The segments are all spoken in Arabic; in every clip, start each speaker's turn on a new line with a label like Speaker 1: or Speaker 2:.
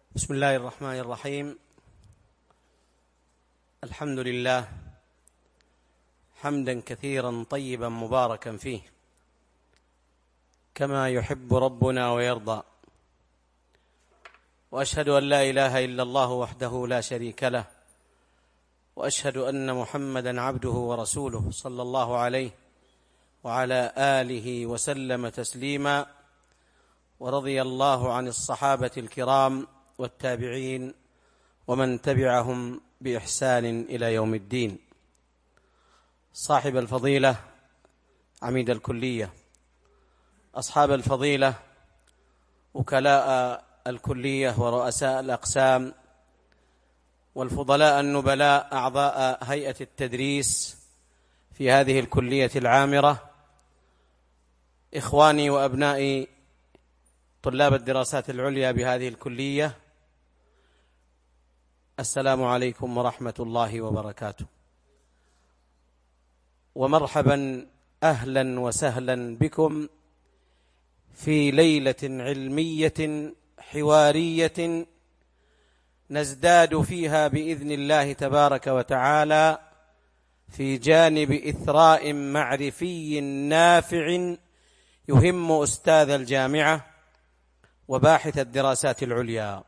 Speaker 1: بسم الله الرحمن الرحيم. الحمد لله حمدا كثيرا طيبا مباركا فيه كما يحب ربنا ويرضى، وأشهد أن لا إله إلا الله وحده لا شريك له، وأشهد أن محمدا عبده ورسوله صلى الله عليه وعلى آله وسلم تسليما، ورضي الله عن الصحابة الكرام والتابعين ومن تبعهم بإحسان إلى يوم الدين. صاحب الفضيلة عميد الكلية، أصحاب الفضيلة وكلاء الكلية ورؤساء الأقسام، والفضلاء النبلاء أعضاء هيئة التدريس في هذه الكلية العامرة، إخواني وأبنائي طلاب الدراسات العليا بهذه الكلية، السلام عليكم ورحمة الله وبركاته، ومرحبا أهلا وسهلا بكم في ليلة علمية حوارية نزداد فيها بإذن الله تبارك وتعالى في جانب إثراء معرفي نافع يهم أستاذ الجامعة وباحث الدراسات العليا.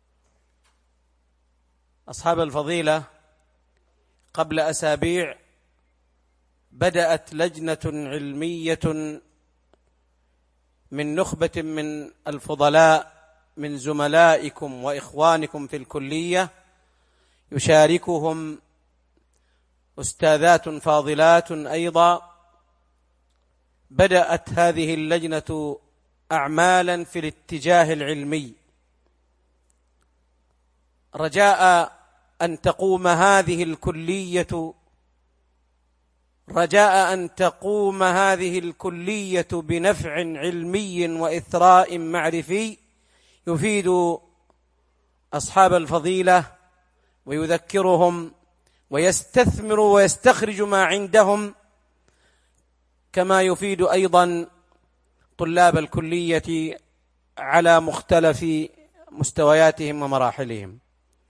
Speaker 1: أصحاب الفضيلة، قبل أسابيع بدأت لجنة علمية من نخبة من الفضلاء من زملائكم وإخوانكم في الكلية، يشاركهم أستاذات فاضلات أيضا. بدأت هذه اللجنة أعمالا في الاتجاه العلمي، رجاء أن تقوم هذه الكلية بنفع علمي وإثراء معرفي يفيد أصحاب الفضيلة ويذكرهم ويستثمر ويستخرج ما عندهم، كما يفيد أيضا طلاب الكلية على مختلف مستوياتهم ومراحلهم.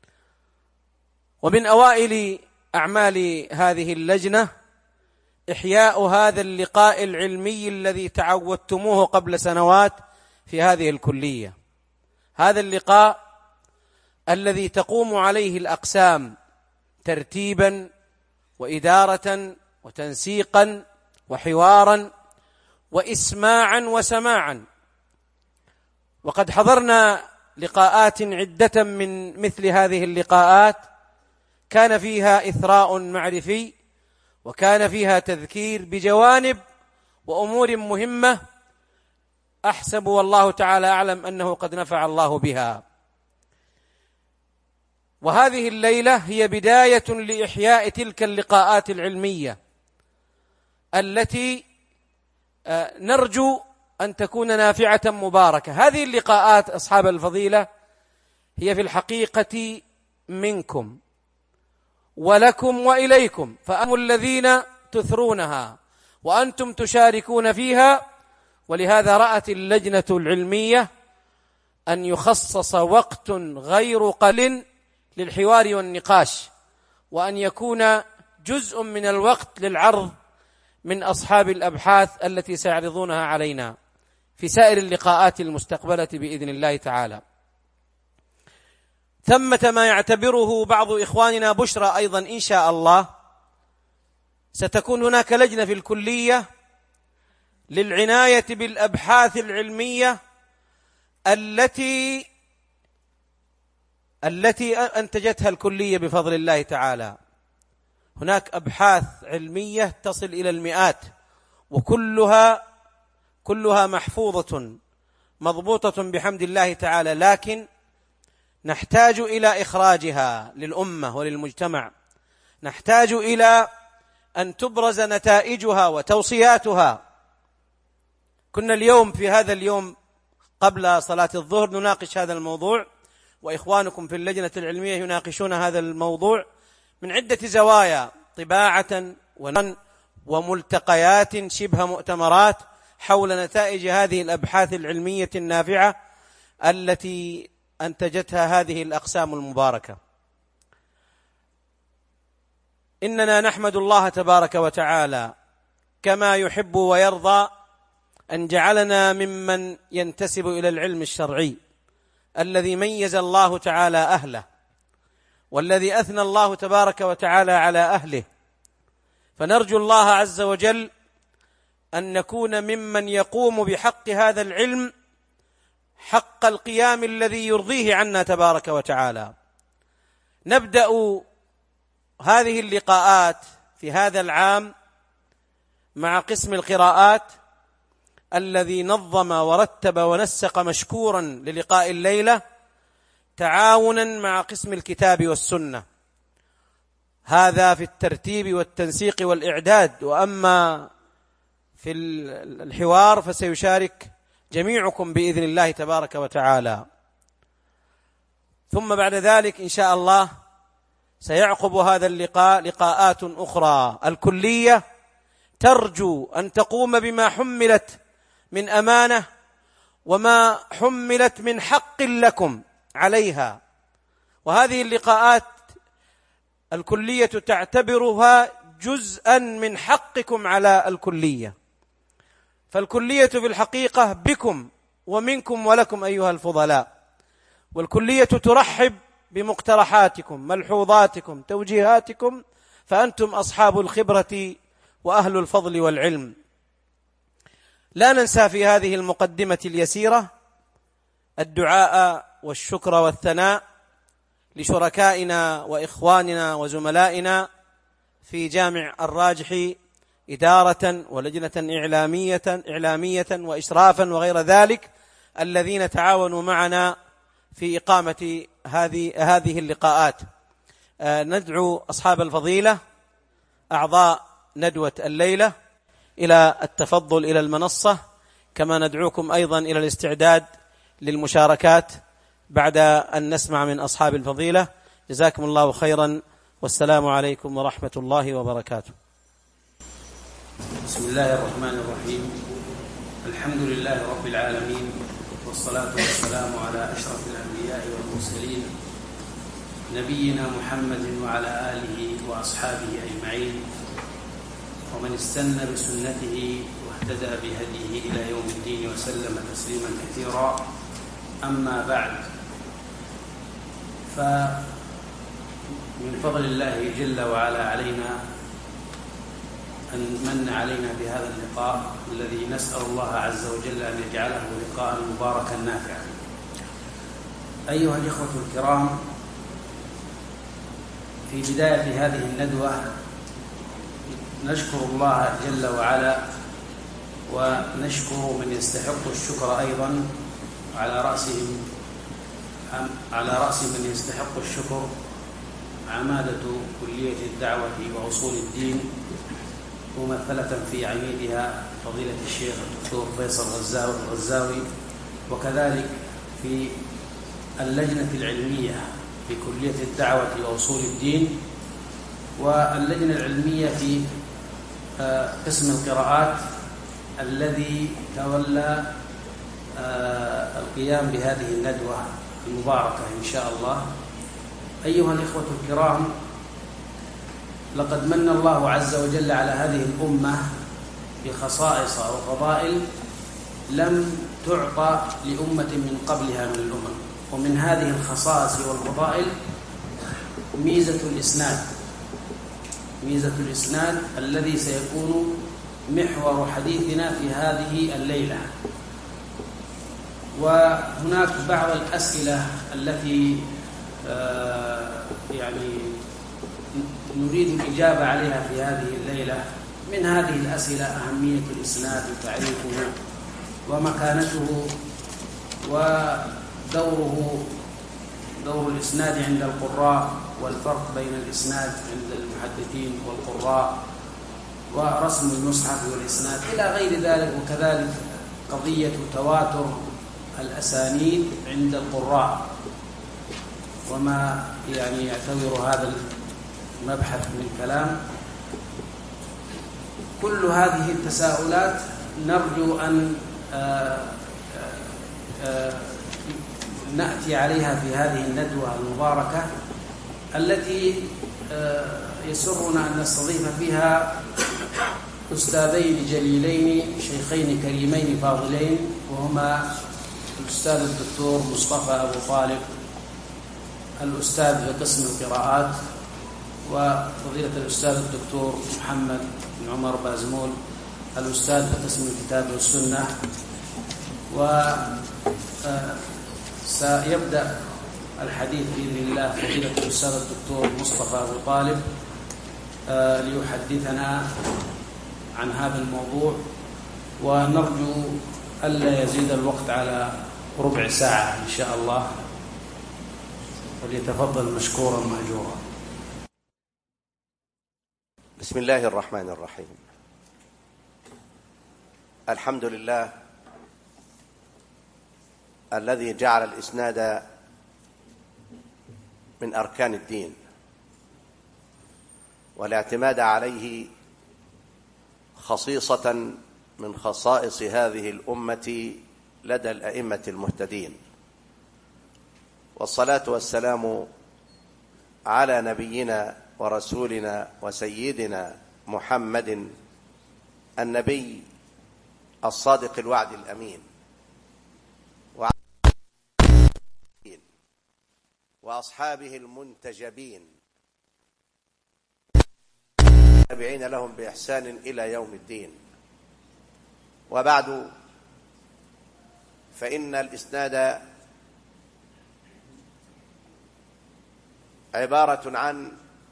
Speaker 1: ومن أوائل أعمال هذه اللجنة إحياء هذا اللقاء العلمي الذي تعودتموه قبل سنوات في هذه الكلية، هذا اللقاء الذي تقوم عليه الأقسام ترتيبا وإدارة وتنسيقا وحوارا وإسماعا وسماعا. وقد حضرنا لقاءات عدة من مثل هذه اللقاءات كان فيها إثراء معرفي، وكان فيها تذكير بجوانب وأمور مهمة أحسب والله تعالى أعلم أنه قد نفع الله بها. وهذه الليلة هي بداية لإحياء تلك اللقاءات العلمية التي نرجو أن تكون نافعة مباركة. هذه اللقاءات أصحاب الفضيلة هي في الحقيقة منكم ولكم وإليكم، فأنتم الذين تثرونها وأنتم تشاركون فيها. ولهذا رأت اللجنة العلمية أن يخصص وقت غير قليل للحوار والنقاش، وأن يكون جزء من الوقت للعرض من أصحاب الأبحاث التي سيعرضونها علينا في سائر اللقاءات المستقبلة بإذن الله تعالى. ثمة ما يعتبره بعض إخواننا بشرى أيضا إن شاء الله، ستكون هناك لجنة في الكلية للعناية بالأبحاث العلمية التي أنتجتها الكلية بفضل الله تعالى. هناك أبحاث علمية تصل إلى المئات، وكلها محفوظة مضبوطة بحمد الله تعالى، لكن نحتاج إلى إخراجها للأمة وللمجتمع، نحتاج إلى أن تبرز نتائجها وتوصياتها. كنا اليوم في هذا اليوم قبل صلاة الظهر نناقش هذا الموضوع، وإخوانكم في اللجنة العلمية يناقشون هذا الموضوع من عدة زوايا، طباعة وملتقيات شبه مؤتمرات حول نتائج هذه الأبحاث العلمية النافعة التي أنتجتها هذه الأقسام المباركة. إننا نحمد الله تبارك وتعالى كما يحب ويرضى أن جعلنا ممن ينتسب إلى العلم الشرعي الذي ميز الله تعالى أهله، والذي أثنى الله تبارك وتعالى على أهله. فنرجو الله عز وجل أن نكون ممن يقوم بحق هذا العلم حق القيام الذي يرضيه عنا تبارك وتعالى. نبدأ هذه اللقاءات في هذا العام مع قسم القراءات الذي نظم ورتب ونسق مشكورا للقاء الليلة تعاونا مع قسم الكتاب والسنة، هذا في الترتيب والتنسيق والإعداد. وأما في الحوار فسيشارك جميعكم بإذن الله تبارك وتعالى. ثم بعد ذلك إن شاء الله سيعقب هذا اللقاء لقاءات أخرى. الكلية ترجو أن تقوم بما حملت من أمانة وما حملت من حق لكم عليها، وهذه اللقاءات الكلية تعتبرها جزءا من حقكم على الكلية. فالكلية في الحقيقة بكم ومنكم ولكم أيها الفضلاء، والكلية ترحب بمقترحاتكم، ملحوظاتكم، توجيهاتكم، فأنتم أصحاب الخبرة وأهل الفضل والعلم. لا ننسى في هذه المقدمة اليسيرة الدعاء والشكر والثناء لشركائنا وإخواننا وزملائنا في جامع الراجح إدارة ولجنة إعلامية وإشرافا وغير ذلك، الذين تعاونوا معنا في إقامة هذه اللقاءات. ندعو أصحاب الفضيلة أعضاء ندوة الليلة إلى التفضل إلى المنصة، كما ندعوكم أيضا إلى الاستعداد للمشاركات بعد أن نسمع من أصحاب الفضيلة. جزاكم الله خيرا، والسلام عليكم ورحمة الله وبركاته.
Speaker 2: بسم الله الرحمن الرحيم. الحمد لله رب العالمين، والصلاة والسلام على أشرف الأنبياء والمرسلين نبينا محمد وعلى آله وأصحابه أجمعين، ومن استنى بسنته واهتدى بهديه إلى يوم الدين وسلم تسليما كثيرا. أما بعد، فمن فضل الله جل وعلا علينا أن من علينا بهذا اللقاء الذي نسأل الله عز وجل أن يجعله لقاء مباركا نافعا. أيها الإخوة الكرام، في بداية هذه الندوة نشكر الله جل وعلا، ونشكر من يستحق الشكر أيضا، على رأس من يستحق الشكر عمادة كلية الدعوة وأصول الدين، ممثلة في عميدها فضيلة الشيخ الدكتور فيصل الغزاوي، وكذلك في اللجنة العلمية في كلية الدعوة وأصول الدين، واللجنة العلمية في قسم القراءات الذي تولى القيام بهذه الندوة المباركة إن شاء الله. أيها الإخوة الكرام، لقد من الله عز وجل على هذه الأمة بخصائص وفضائل لم تعطى لأمة من قبلها من الأمم، ومن هذه الخصائص والفضائل ميزة الإسناد الذي سيكون محور حديثنا في هذه الليلة. وهناك بعض الأسئلة التي نريد الإجابة عليها في هذه الليلة. من هذه الأسئلة أهمية الإسناد وتعريفه ومكانته ودوره، دور الإسناد عند القراء، والفرق بين الإسناد عند المحدثين والقراء، ورسم المصحف والإسناد إلى غير ذلك، وكذلك قضية تواتر الأسانيد عند القراء وما يعتبر هذا المبحث من الكلام. كل هذه التساؤلات نرجو أن نأتي عليها في هذه الندوة المباركة التي يسرنا أن نستضيف فيها أستاذين جليلين شيخين كريمين فاضلين، وهما الأستاذ الدكتور مصطفى أبو طالب الأستاذ في قسم القراءات، وفضيلة الأستاذ الدكتور محمد بن عمر بازمول الأستاذ في قسم الكتاب والسنة. وسيبدأ الحديث بإذن الله فضيلة الأستاذ الدكتور مصطفى أبو طالب ليحدثنا عن هذا الموضوع، ونرجو ألا يزيد الوقت على ربع ساعة إن شاء الله، فليتفضل مشكورا مأجورا.
Speaker 3: بسم الله الرحمن الرحيم. الحمد لله الذي جعل الإسناد من أركان الدين، والاعتماد عليه خصيصة من خصائص هذه الأمة لدى الأئمة المهتدين، والصلاة والسلام على نبينا ورسولنا وسيدنا محمد النبي الصادق الوعد الأمين، وأصحابه المنتجبين تابعين لهم بإحسان إلى يوم الدين. وبعد، فإن الإسناد عبارة عن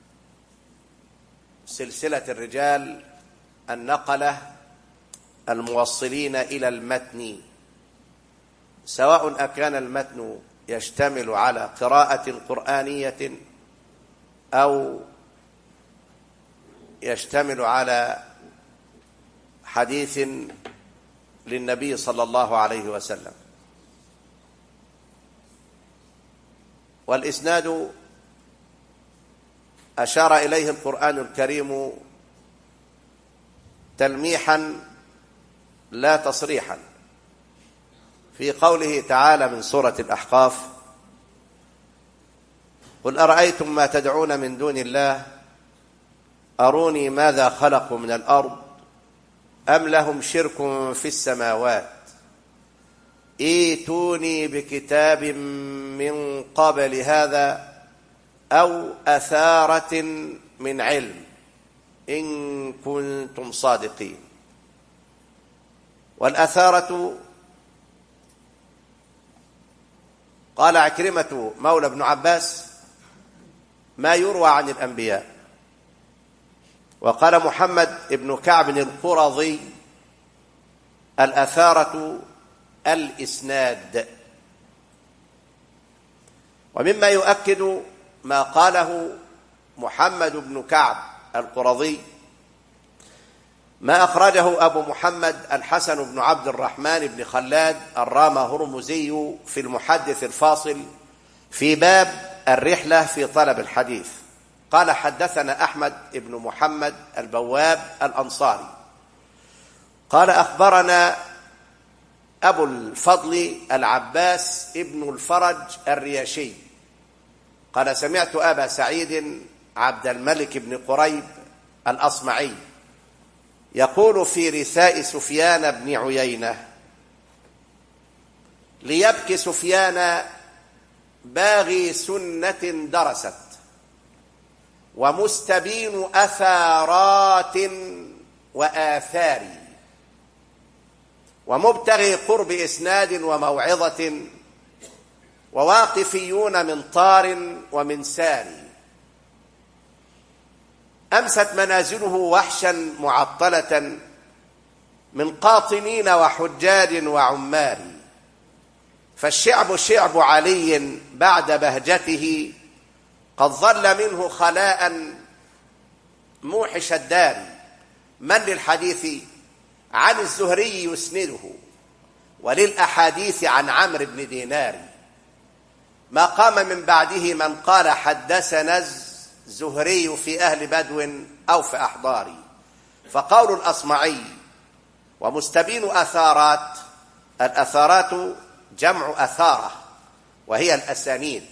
Speaker 3: سلسلة الرجال النقلة الموصلين إلى المتن، سواء أكان المتن يشتمل على قراءة قرآنية أو يشتمل على حديث للنبي صلى الله عليه وسلم. والإسناد أشار إليه القرآن الكريم تلميحا لا تصريحا في قوله تعالى من سورة الأحقاف: قل أرأيتم ما تدعون من دون الله أروني ماذا خلقوا من الأرض أم لهم شرك في السماوات ائتوني بكتاب من قبل هذا أو أثارة من علم إن كنتم صادقين. والأثارة قال عكرمة مولى ابن عباس ما يروى عن الأنبياء، وقال محمد ابن كعب القرظي الأثارة الإسناد. ومما يؤكد ما قاله محمد بن كعب القرظي ما أخرجه أبو محمد الحسن بن عبد الرحمن بن خلاد الرامة هرمزي في المحدث الفاصل في باب الرحلة في طلب الحديث. قال حدثنا أحمد بن محمد البواب الأنصاري قال أخبرنا أبو الفضل العباس ابن الفرج الرياشي قال سمعت أبا سعيد عبد الملك بن قريب الأصمعي يقول في رثاء سفيان بن عيينة: ليبكي سفيان باغي سنة درست ومستبين أثارات وآثار ومبتغي قرب إسناد وموعظة وواقفيون من طار ومن سار أمست منازله وحشا معطلة من قاطنين وحجاج وعمار فالشعب شعب علي بعد بهجته قد ظل منه خلاء موحش الدار من للحديث عن الزهري يسنده وللأحاديث عن عمرو بن دينار ما قام من بعده من قال حدثنا الزهري في أهل بدو أو في أحضار. فقول الأصمعي ومستبين أثارات، الأثارات جمع أثارة وهي الأسانيد.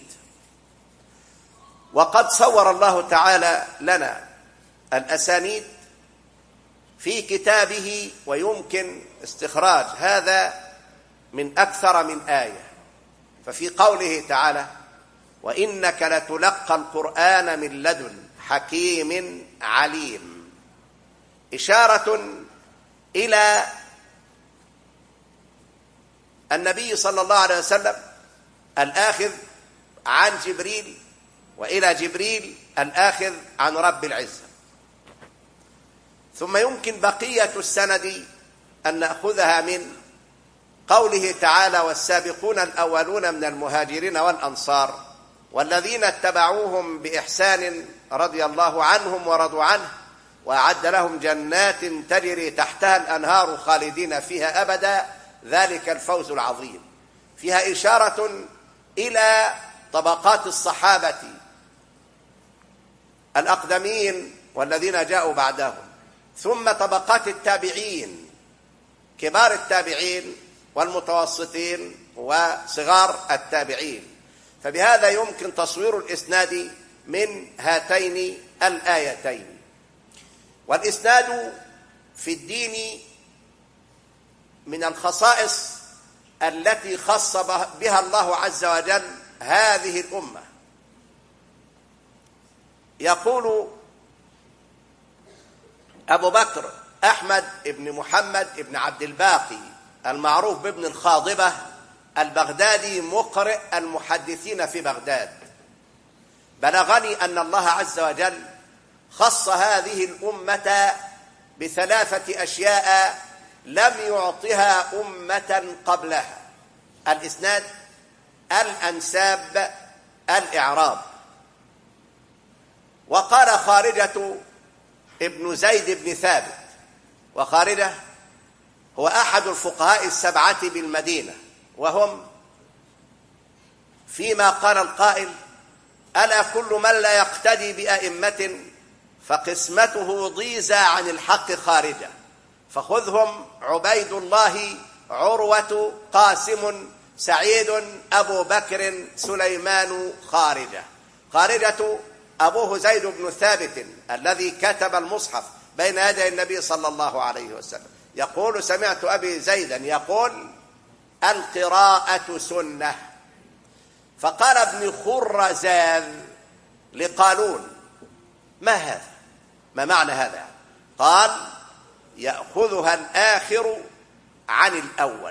Speaker 3: وقد صور الله تعالى لنا الأسانيد في كتابه، ويمكن استخراج هذا من أكثر من آية. ففي قوله تعالى: وإنك لتلقى القرآن من لدن حكيم عليم، إشارة إلى النبي صلى الله عليه وسلم الآخذ عن جبريل، وإلى جبريل الآخذ عن رب العزة. ثم يمكن بقية السند أن نأخذها من قوله تعالى: والسابقون الأولون من المهاجرين والأنصار والذين اتبعوهم بإحسان رضي الله عنهم ورضوا عنه وأعد لهم جنات تجري تحتها الأنهار خالدين فيها أبدا ذلك الفوز العظيم. فيها إشارة إلى طبقات الصحابة الأقدمين والذين جاءوا بعدهم، ثم طبقات التابعين، كبار التابعين والمتوسطين وصغار التابعين. فبهذا يمكن تصوير الإسناد من هاتين الآيتين. والإسناد في الدين من الخصائص التي خص بها الله عز وجل هذه الأمة. يقول أبو بكر أحمد بن محمد بن عبد الباقي المعروف بابن الخاضبة البغدادي مقرئ المحدثين في بغداد: بلغني أن الله عز وجل خص هذه الأمة بثلاثة أشياء لم يعطها أمة قبلها: الإسناد، الأنساب، الإعراب. وقال خارجة ابن زيد بن ثابت، وخارجة هو أحد الفقهاء السبعة بالمدينة، وهم فيما قال القائل: ألا كل من لا يقتدي بأئمة فقسمته ضيزى عن الحق خارجة، فخذهم عبيد الله، عروة، قاسم، سعيد، أبو بكر، سليمان، خارجة. خارجة أبوه زيد بن ثابت الذي كتب المصحف بين يدي النبي صلى الله عليه وسلم، يقول: سمعت أبي زيدا يقول: القراءة سنة. فقال ابن خرزان لقالون: ما هذا؟ ما معنى هذا؟ قال: يأخذها الآخر عن الأول.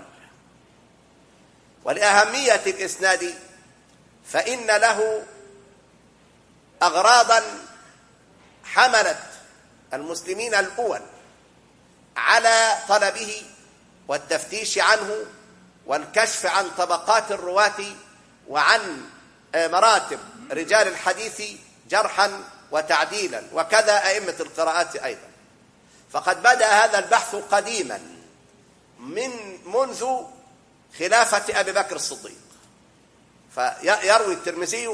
Speaker 3: ولأهمية الإسناد فإن له أغراضا حملت المسلمين الأول على طلبه والتفتيش عنه والكشف عن طبقات الرواة وعن مراتب رجال الحديث جرحا وتعديلا، وكذا أئمة القراءات أيضا. فقد بدأ هذا البحث قديما منذ خلافة أبي بكر الصديق. فيروي الترمذي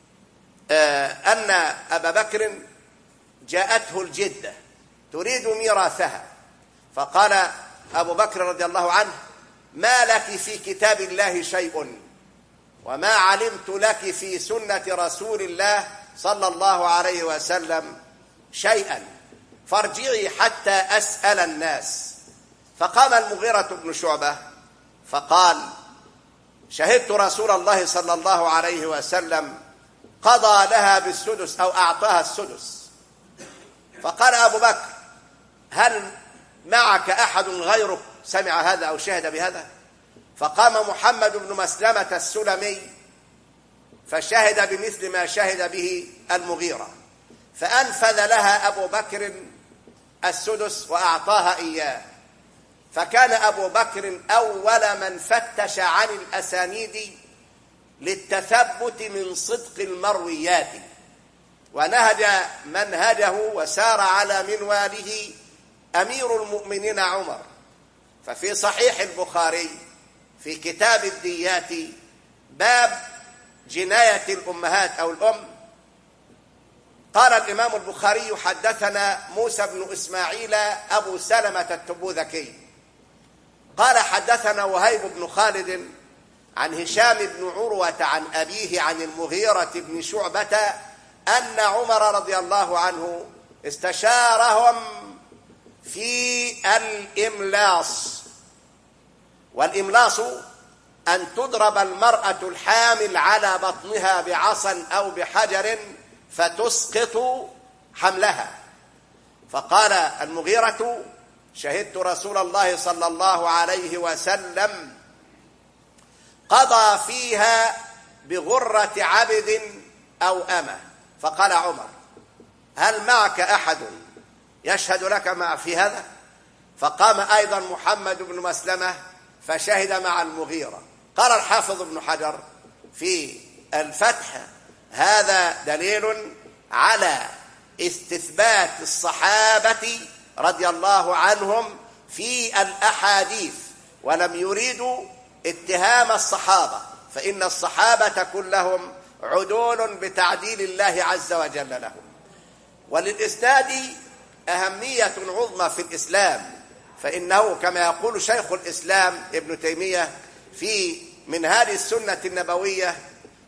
Speaker 3: أن أبا بكر جاءته الجدة تريد ميراثها، فقال أبو بكر رضي الله عنه: ما لك في كتاب الله شيء، وما علمت لك في سنة رسول الله صلى الله عليه وسلم شيئا، فارجعي حتى أسأل الناس. فقام المغيرة بن شعبة فقال: شهدت رسول الله صلى الله عليه وسلم قضى لها بالسدس أو أعطاها السدس. فقال أبو بكر: هل معك أحد غيرك سمع هذا أو شهد بهذا؟ فقام محمد بن مسلمة السلمي فشهد بمثل ما شهد به المغيرة، فأنفذ لها أبو بكر السدس وأعطاها إياه. فكان أبو بكر أول من فتش عن الأسانيد للتثبت من صدق المرويات، ونهج منهجه وسار على منواله أمير المؤمنين عمر. ففي صحيح البخاري في كتاب الديات باب جناية الأمهات أو الأم، قال الإمام البخاري: حدثنا موسى بن إسماعيل أبو سلمة التبوذكي قال حدثنا وهيب بن خالد عن هشام بن عروة عن أبيه عن المغيرة بن شعبة أن عمر رضي الله عنه استشارهم في الإملاص. والإملاص أن تضرب المرأة الحامل على بطنها بعصا أو بحجر فتسقط حملها. فقال المغيرة: شهدت رسول الله صلى الله عليه وسلم قضى فيها بغرة عبد أو أمة. فقال عمر: هل معك أحد يشهد لك مع في هذا؟ فقام أيضا محمد بن مسلمة فشهد مع المغيرة. قال الحافظ ابن حجر في الفتح: هذا دليل على استثبات الصحابة رضي الله عنهم في الأحاديث، ولم يريدوا اتهام الصحابة، فإن الصحابة كلهم عدول بتعديل الله عز وجل لهم. وللإسناد أهمية عظمى في الإسلام، فإنه كما يقول شيخ الإسلام ابن تيمية في منهاج السنة النبوية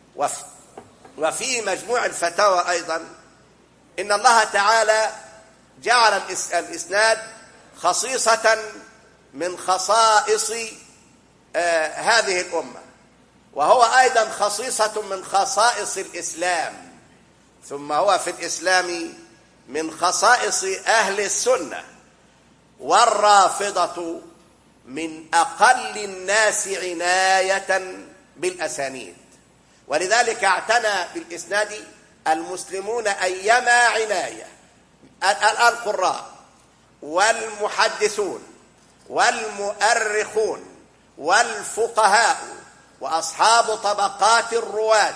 Speaker 3: وفي مجموع الفتاوى أيضا، إن الله تعالى جعل الإسناد خصيصة من خصائص هذه الأمة، وهو أيضا خصيصة من خصائص الإسلام، ثم هو في الإسلام من خصائص أهل السنة. والرافضة من أقل الناس عناية بالأسانيد، ولذلك اعتنى بالإسناد المسلمون أيما عناية: القراء والمحدثون والمؤرخون والفقهاء وأصحاب طبقات الرواة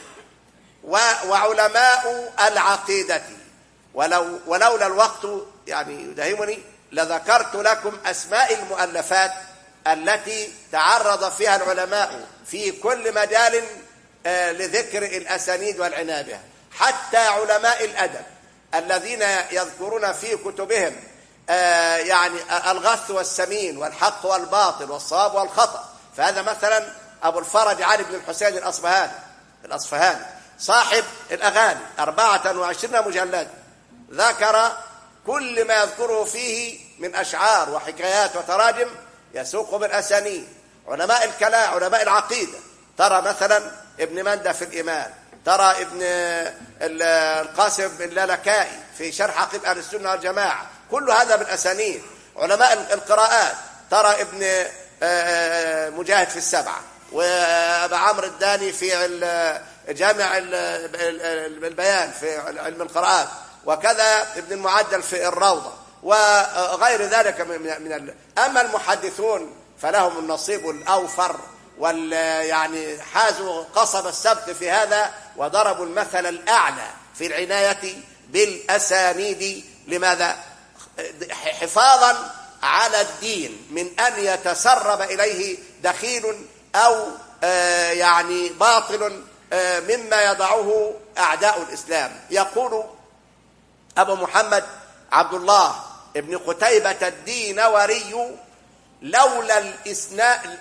Speaker 3: وعلماء العقيدة. ولولا الوقت يعني يدهمني لذكرت لكم أسماء المؤلفات التي تعرض فيها العلماء في كل مجال لذكر الأسانيد والعناية بها، حتى علماء الأدب الذين يذكرون في كتبهم يعني الغث والسمين والحق والباطل والصواب والخطأ. فهذا مثلا أبو الفرج علي بن الحسين الأصفهاني صاحب الأغاني 24 مجلد، ذكر كل ما يذكره فيه من أشعار وحكايات وتراجم يسوق بالأسانيد. علماء الكلام، علماء العقيدة، ترى مثلا ابن مندة في الإيمان، ترى ابن القاسم اللالكائي في شرح عقيدة أهل السنة والجماعة، كل هذا بالأسانيد. علماء القراءات، ترى ابن مجاهد في السبعة، وأبا عمرو الداني في جامع البيان في علم القراءات، وكذا ابن المعدل في الروضة، وغير ذلك أما المحدثون فلهم النصيب الأوفر، يعني حازوا قصب السبت في هذا، وضربوا المثل الأعلى في العناية بالأسانيد. لماذا؟ حفاظا على الدين من أن يتسرب إليه دخيل أو يعني باطل مما يضعه أعداء الإسلام. يقول أبو محمد عبد الله ابن قتيبة الدينوري: لولا الإسناد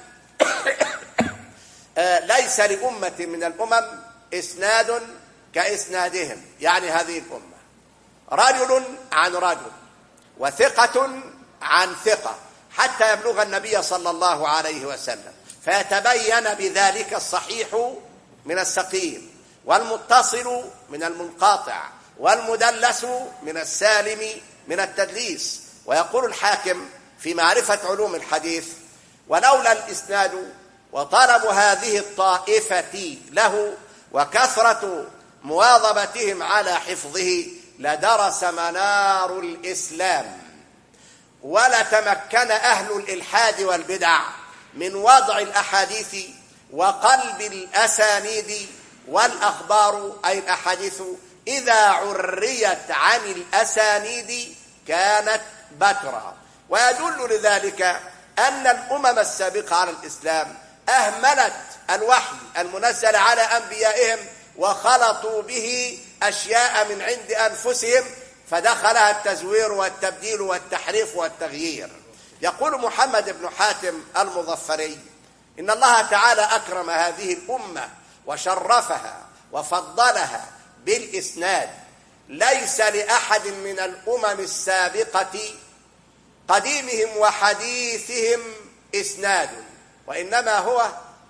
Speaker 3: ليس لأمة من الأمم إسناد كإسنادهم، يعني هذه الأمة، رجل عن رجل وثقة عن ثقة، حتى يبلغ النبي صلى الله عليه وسلم، فيتبين بذلك الصحيح من السقيم، والمتصل من المنقطع، والمدلس من السالم من التدليس. ويقول الحاكم في معرفة علوم الحديث: ولولا الإسناد وطلب هذه الطائفة له وكثرة مواظبتهم على حفظه لدرس منار الإسلام، ولتمكن أهل الإلحاد والبدع من وضع الأحاديث وقلب الأسانيد والأخبار، أي الأحاديث إذا عريت عن الأسانيد كانت بترا. ويدل لذلك أن الأمم السابقة على الإسلام أهملت الوحي المنزل على أنبيائهم، وخلطوا به أشياء من عند أنفسهم، فدخلها التزوير والتبديل والتحريف والتغيير. يقول محمد بن حاتم المظفري: إن الله تعالى أكرم هذه الأمة وشرفها وفضلها بالإسناد. ليس لأحد من الأمم السابقة قديمهم وحديثهم إسناد، وإنما هو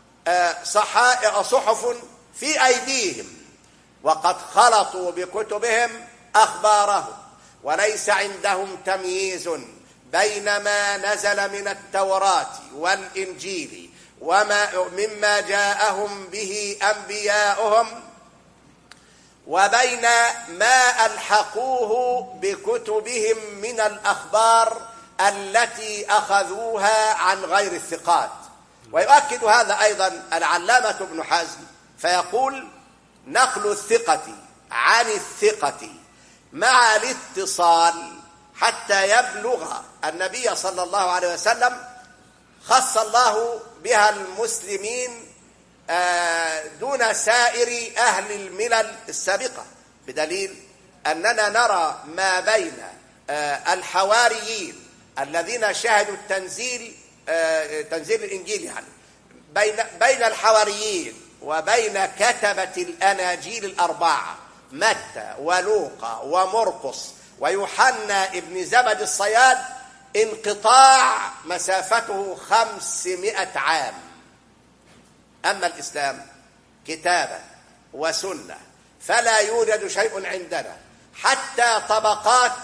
Speaker 3: صحف في أيديهم، وقد خلطوا بكتبهم أخبارهم، وليس عندهم تمييز بين ما نزل من التوراة والإنجيل مما جاءهم به أنبياؤهم وبين ما ألحقوه بكتبهم من الأخبار التي أخذوها عن غير الثقات. ويؤكد هذا أيضا العلامة ابن حزم فيقول: نقل الثقة عن الثقة مع الاتصال حتى يبلغ النبي صلى الله عليه وسلم خص الله بها المسلمين دون سائر أهل الملل السابقة، بدليل أننا نرى ما بين الحواريين الذين شهدوا تنزيل الإنجيل، يعني بين الحواريين وبين كتبة الأناجيل الأربعة متى ولوقا ومرقس ويوحنا ابن زبد الصياد انقطاع مسافته 500 عام. أما الإسلام كتابة وسنة فلا يوجد شيء عندنا، حتى طبقات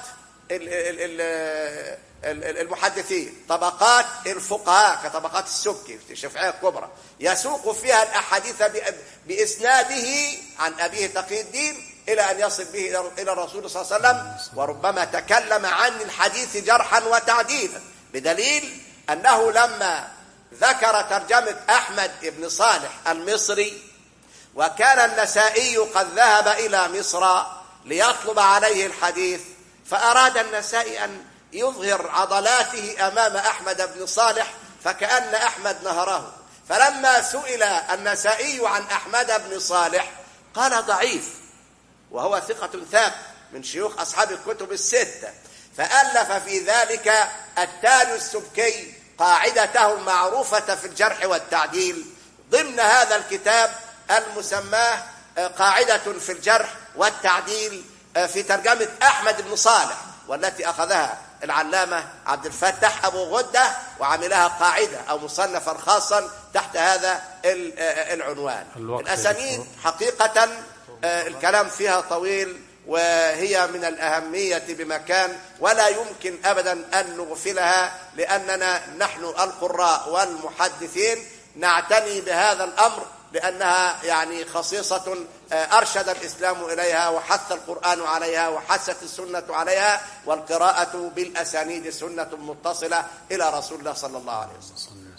Speaker 3: المحدثين، طبقات الفقهاء كطبقات السبكي في الشافعية الكبرى، يسوق فيها الأحاديث بإسناده عن أبيه تقي الدين إلى أن يصل به إلى الرسول صلى الله عليه وسلم، وربما تكلم عن الحديث جرحا وتعديلا، بدليل أنه لما ذكر ترجمة أحمد بن صالح المصري وكان النسائي قد ذهب إلى مصر ليطلب عليه الحديث، فأراد النسائي أن يظهر عضلاته أمام أحمد بن صالح فكأن أحمد نهره، فلما سئل النسائي عن أحمد بن صالح قال ضعيف، وهو ثقة ثابت من شيوخ أصحاب الكتب الستة، فألف في ذلك التاج السبكي قاعدته المعروفة في الجرح والتعديل ضمن هذا الكتاب المسماه قاعدة في الجرح والتعديل في ترجمة أحمد بن صالح، والتي أخذها العلامة عبد الفتاح أبو غدة وعملها قاعدة أو مصنفا خاصا تحت هذا العنوان. الأسانيد حقيقة الكلام فيها طويل، وهي من الأهمية بمكان، ولا يمكن أبدا أن نغفلها، لأننا نحن القراء والمحدثين نعتني بهذا الأمر، لأنها يعني خصيصة أرشد الإسلام إليها وحث القرآن عليها وحثت السنة عليها، والقراءة بالأسانيد سنة متصلة إلى رسول الله صلى الله عليه وسلم.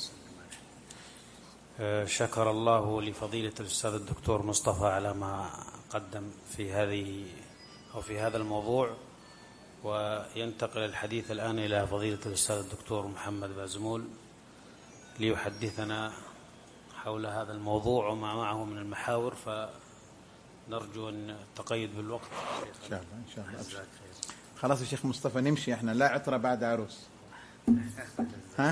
Speaker 2: شكر الله لفضيلة الأستاذ الدكتور مصطفى على ما قدم في هذا الموضوع، وينتقل الحديث الآن إلى فضيلة الأستاذ الدكتور محمد بازمول ليحدثنا حول هذا الموضوع وما معه من المحاور، فنرجو أن تقيد بالوقت
Speaker 4: إن شاء الله. إن شاء الله. خلاص يا شيخ مصطفى نمشي، احنا لا عطرة بعد عروس. ها؟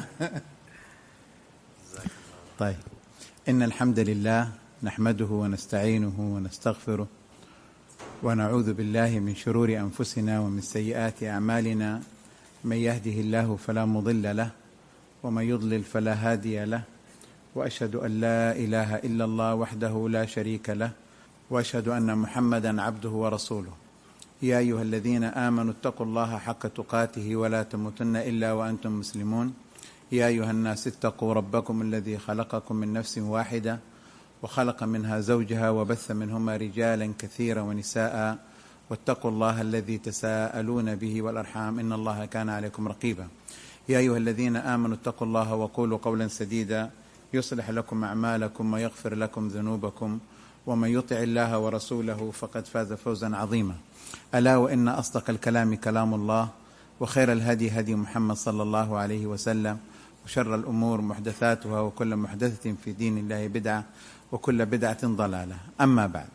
Speaker 4: طيب، إن الحمد لله نحمده ونستعينه ونستغفره ونعوذ بالله من شرور أنفسنا ومن سيئات أعمالنا، من يهده الله فلا مضل له ومن يضلل فلا هادي له، وأشهد أن لا إله إلا الله وحده لا شريك له، وأشهد أن محمدا عبده ورسوله. يا أيها الذين آمنوا اتقوا الله حق تقاته ولا تموتن إلا وأنتم مسلمون. يا أيها الناس اتقوا ربكم الذي خلقكم من نفس واحدة وخلق منها زوجها وبث منهما رجالا كثيرا ونساء، واتقوا الله الذي تساءلون به والأرحام إن الله كان عليكم رقيبا. يا أيها الذين آمنوا اتقوا الله وقولوا قولا سديدا يصلح لكم أعمالكم ويغفر لكم ذنوبكم، ومن يطع الله ورسوله فقد فاز فوزا عظيما. ألا وإن أصدق الكلام كلام الله، وخير الهدي هدي محمد صلى الله عليه وسلم، وشر الأمور محدثاتها، وكل محدثة في دين الله بدعة، وكل بدعة ضلالة. أما بعد،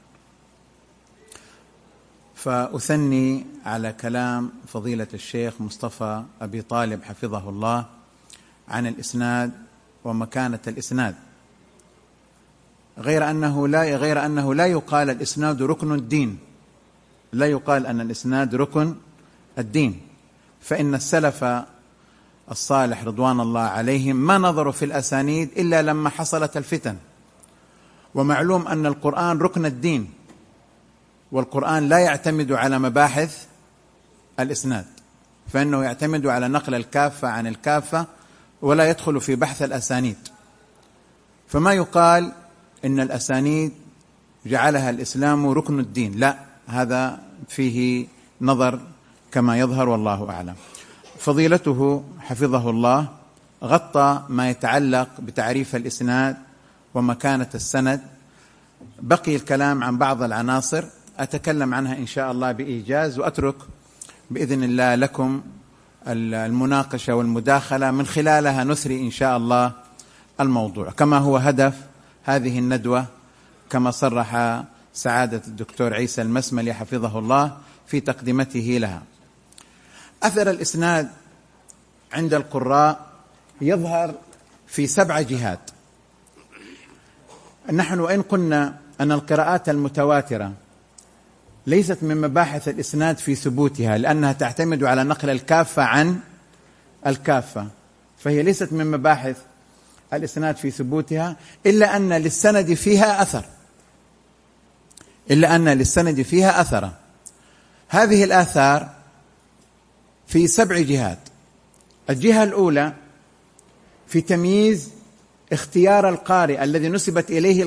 Speaker 4: فأثني على كلام فضيلة الشيخ مصطفى أبي طالب حفظه الله عن الإسناد ومكانة الإسناد، غير أنه لا يقال الإسناد ركن الدين، لا يقال أن الإسناد ركن الدين، فإن السلف الصالح رضوان الله عليهم ما نظروا في الأسانيد إلا لما حصلت الفتن. ومعلوم أن القرآن ركن الدين، والقرآن لا يعتمد على مباحث الإسناد، فإنه يعتمد على نقل الكافة عن الكافة ولا يدخل في بحث الأسانيد. فما يقال إن الأسانيد جعلها الإسلام ركن الدين، لا، هذا فيه نظر كما يظهر والله أعلم. فضيلته حفظه الله غطى ما يتعلق بتعريف الإسناد ومكانة السند. بقي الكلام عن بعض العناصر أتكلم عنها إن شاء الله بإيجاز، وأترك بإذن الله لكم المناقشة والمداخلة من خلالها نثري إن شاء الله الموضوع كما هو هدف هذه الندوة، كما صرح سعادة الدكتور عيسى المسملي حفظه الله في تقدمته لها. أثر الإسناد عند القراء يظهر في 7 جهات. نحن وإن قلنا أن القراءات المتواترة ليست من مباحث الإسناد في ثبوتها، لأنها تعتمد على نقل الكافة عن الكافة، فهي ليست من مباحث الإسناد في ثبوتها، إلا أن للسند فيها أثر، هذه الآثار في 7 جهات. الجهة الأولى في تمييز اختيار القارئ الذي نسبت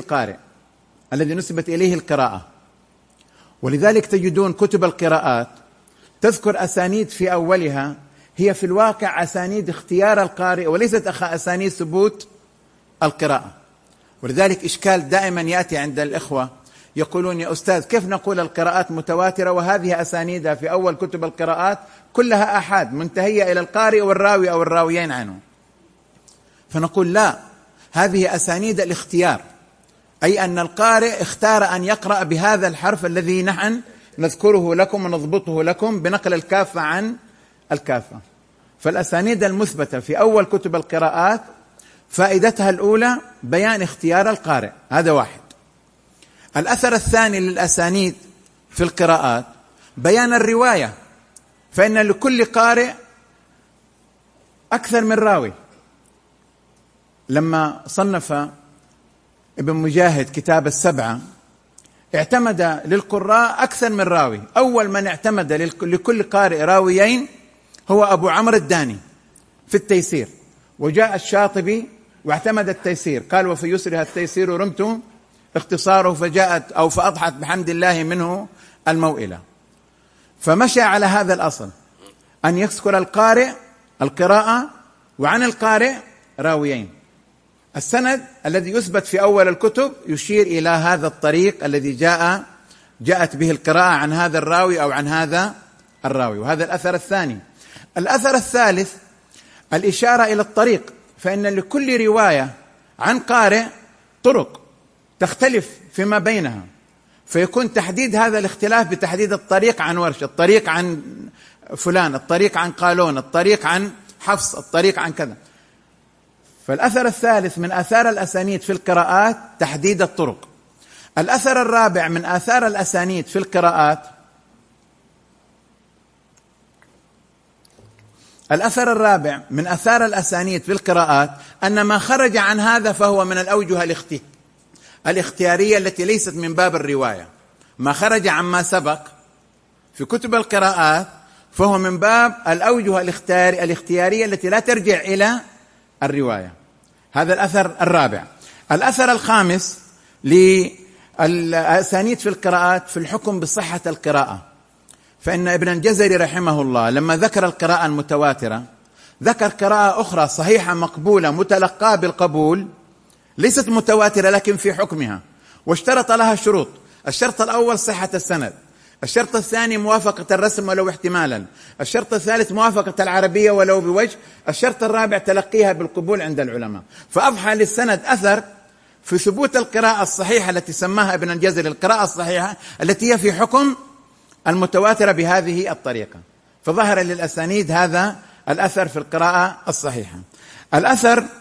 Speaker 4: إليه القراءة، ولذلك تجدون كتب القراءات تذكر أسانيد في أولها هي في الواقع أسانيد اختيار القارئ وليست أسانيد ثبوت القراءة. ولذلك إشكال دائما يأتي عند الإخوة يقولون: يا أستاذ، كيف نقول القراءات متواترة وهذه أسانيدها في أول كتب القراءات كلها آحاد منتهية إلى القارئ والراوي أو الراويين عنه؟ فنقول: لا، هذه أسانيد الاختيار، أي أن القارئ اختار أن يقرأ بهذا الحرف الذي نحن نذكره لكم ونضبطه لكم بنقل الكافة عن الكافة. فالأسانيد المثبتة في أول كتب القراءات فائدتها الأولى بيان اختيار القارئ، هذا واحد. الأثر الثاني للأسانيد في القراءات بيان الرواية، فإن لكل قارئ أكثر من راوي. لما صنف ابن مجاهد كتاب السبعة اعتمد للقراء أكثر من راوي. أول من اعتمد لكل قارئ راويين هو أبو عمرو الداني في التيسير، وجاء الشاطبي واعتمد التيسير، قال: وفي يسرها التيسير رمت اختصاره فأضحت بحمد الله منه الموئلة. فمشى على هذا الأصل، أن يذكر القارئ القراءة وعن القارئ راويين. السند الذي يثبت في أول الكتب يشير إلى هذا الطريق الذي جاءت به القراءة عن هذا الراوي أو عن هذا الراوي، وهذا الأثر الثاني. الأثر الثالث الإشارة إلى الطريق، فإن لكل رواية عن قارئ طرق تختلف فيما بينها، فيكون تحديد هذا الاختلاف بتحديد الطريق عن ورش، الطريق عن فلان، الطريق عن قالون، الطريق عن حفص، الطريق عن كذا. فالأثر الثالث من آثار الأسانيد في القراءات تحديد الطرق. الأثر الرابع من آثار الأسانيد في القراءات أن ما خرج عن هذا فهو من الأوجه الاختيارية التي ليست من باب الرواية. ما خرج عن ما سبق في كتب القراءات فهو من باب الأوجه الاختيارية التي لا ترجع إلى الرواية. هذا الأثر الرابع. الأثر الخامس للأسانيد في القراءات في الحكم بصحة القراءة، فإن ابن الجزري رحمه الله لما ذكر القراءة المتواترة ذكر قراءة أخرى صحيحة مقبولة متلقاة بالقبول ليست متواترة لكن في حكمها، واشترط لها شروط. الشرط الأول صحة السند، الشرط الثاني موافقة الرسم ولو احتمالا، الشرط الثالث موافقة العربية ولو بوجه، الشرط الرابع تلقيها بالقبول عند العلماء. فأضحى للسند أثر في ثبوت القراءة الصحيحة التي سماها ابن الجزري القراءة الصحيحة التي هي في حكم المتواترة بهذه الطريقة. فظهر للأسانيد هذا الأثر في القراءة الصحيحة. الأثر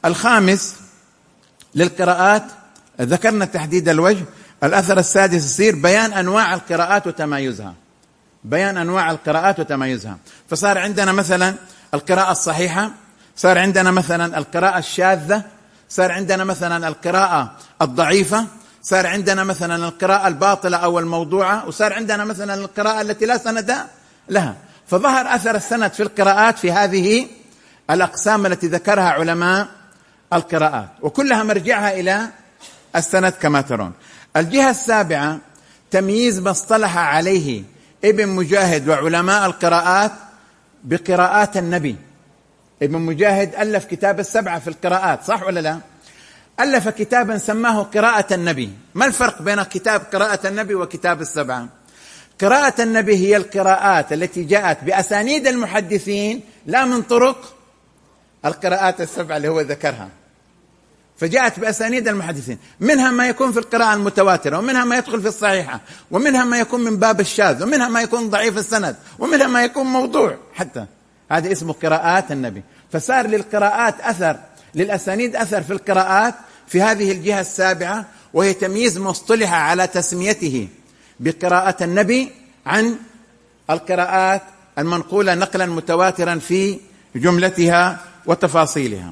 Speaker 4: الخامس للقراءات ذكرنا تحديد الوجه. الأثر السادس يصير بيان أنواع القراءات وتمايزها، بيان أنواع القراءات وتمايزها. فصار عندنا مثلا القراءة الصحيحة، صار عندنا مثلا القراءة الشاذة، صار عندنا مثلا القراءة الضعيفة، صار عندنا مثلا القراءة الباطلة أو الموضوعة، وصار عندنا مثلا القراءة التي لا سند لها. فظهر أثر السند في القراءات في هذه الأقسام التي ذكرها علماء القراءات، وكلها مرجعها إلى السند كما ترون. الجهة السابعة تمييز ما اصطلح عليه ابن مجاهد وعلماء القراءات بقراءات النبي. ابن مجاهد ألف كتاب السبعة في القراءات، صح ولا لا؟ ألف كتابا سماه قراءة النبي. ما الفرق بين كتاب قراءة النبي وكتاب السبعة؟ قراءة النبي هي القراءات التي جاءت بأسانيد المحدثين لا من طرق القراءات السبعة اللي هو ذكرها، فجاءت بأسانيد المحدثين، منها ما يكون في القراءة المتواترة، ومنها ما يدخل في الصحيحة، ومنها ما يكون من باب الشاذ، ومنها ما يكون ضعيف السند، ومنها ما يكون موضوع حتى. هذا اسمه قراءات النبي. فصار للقراءات أثر، للأسانيد أثر في القراءات في هذه الجهة السابعة، وهي تمييز مصطلح على تسميته بقراءة النبي عن القراءات المنقولة نقلا متواترا في جملتها وتفاصيلها.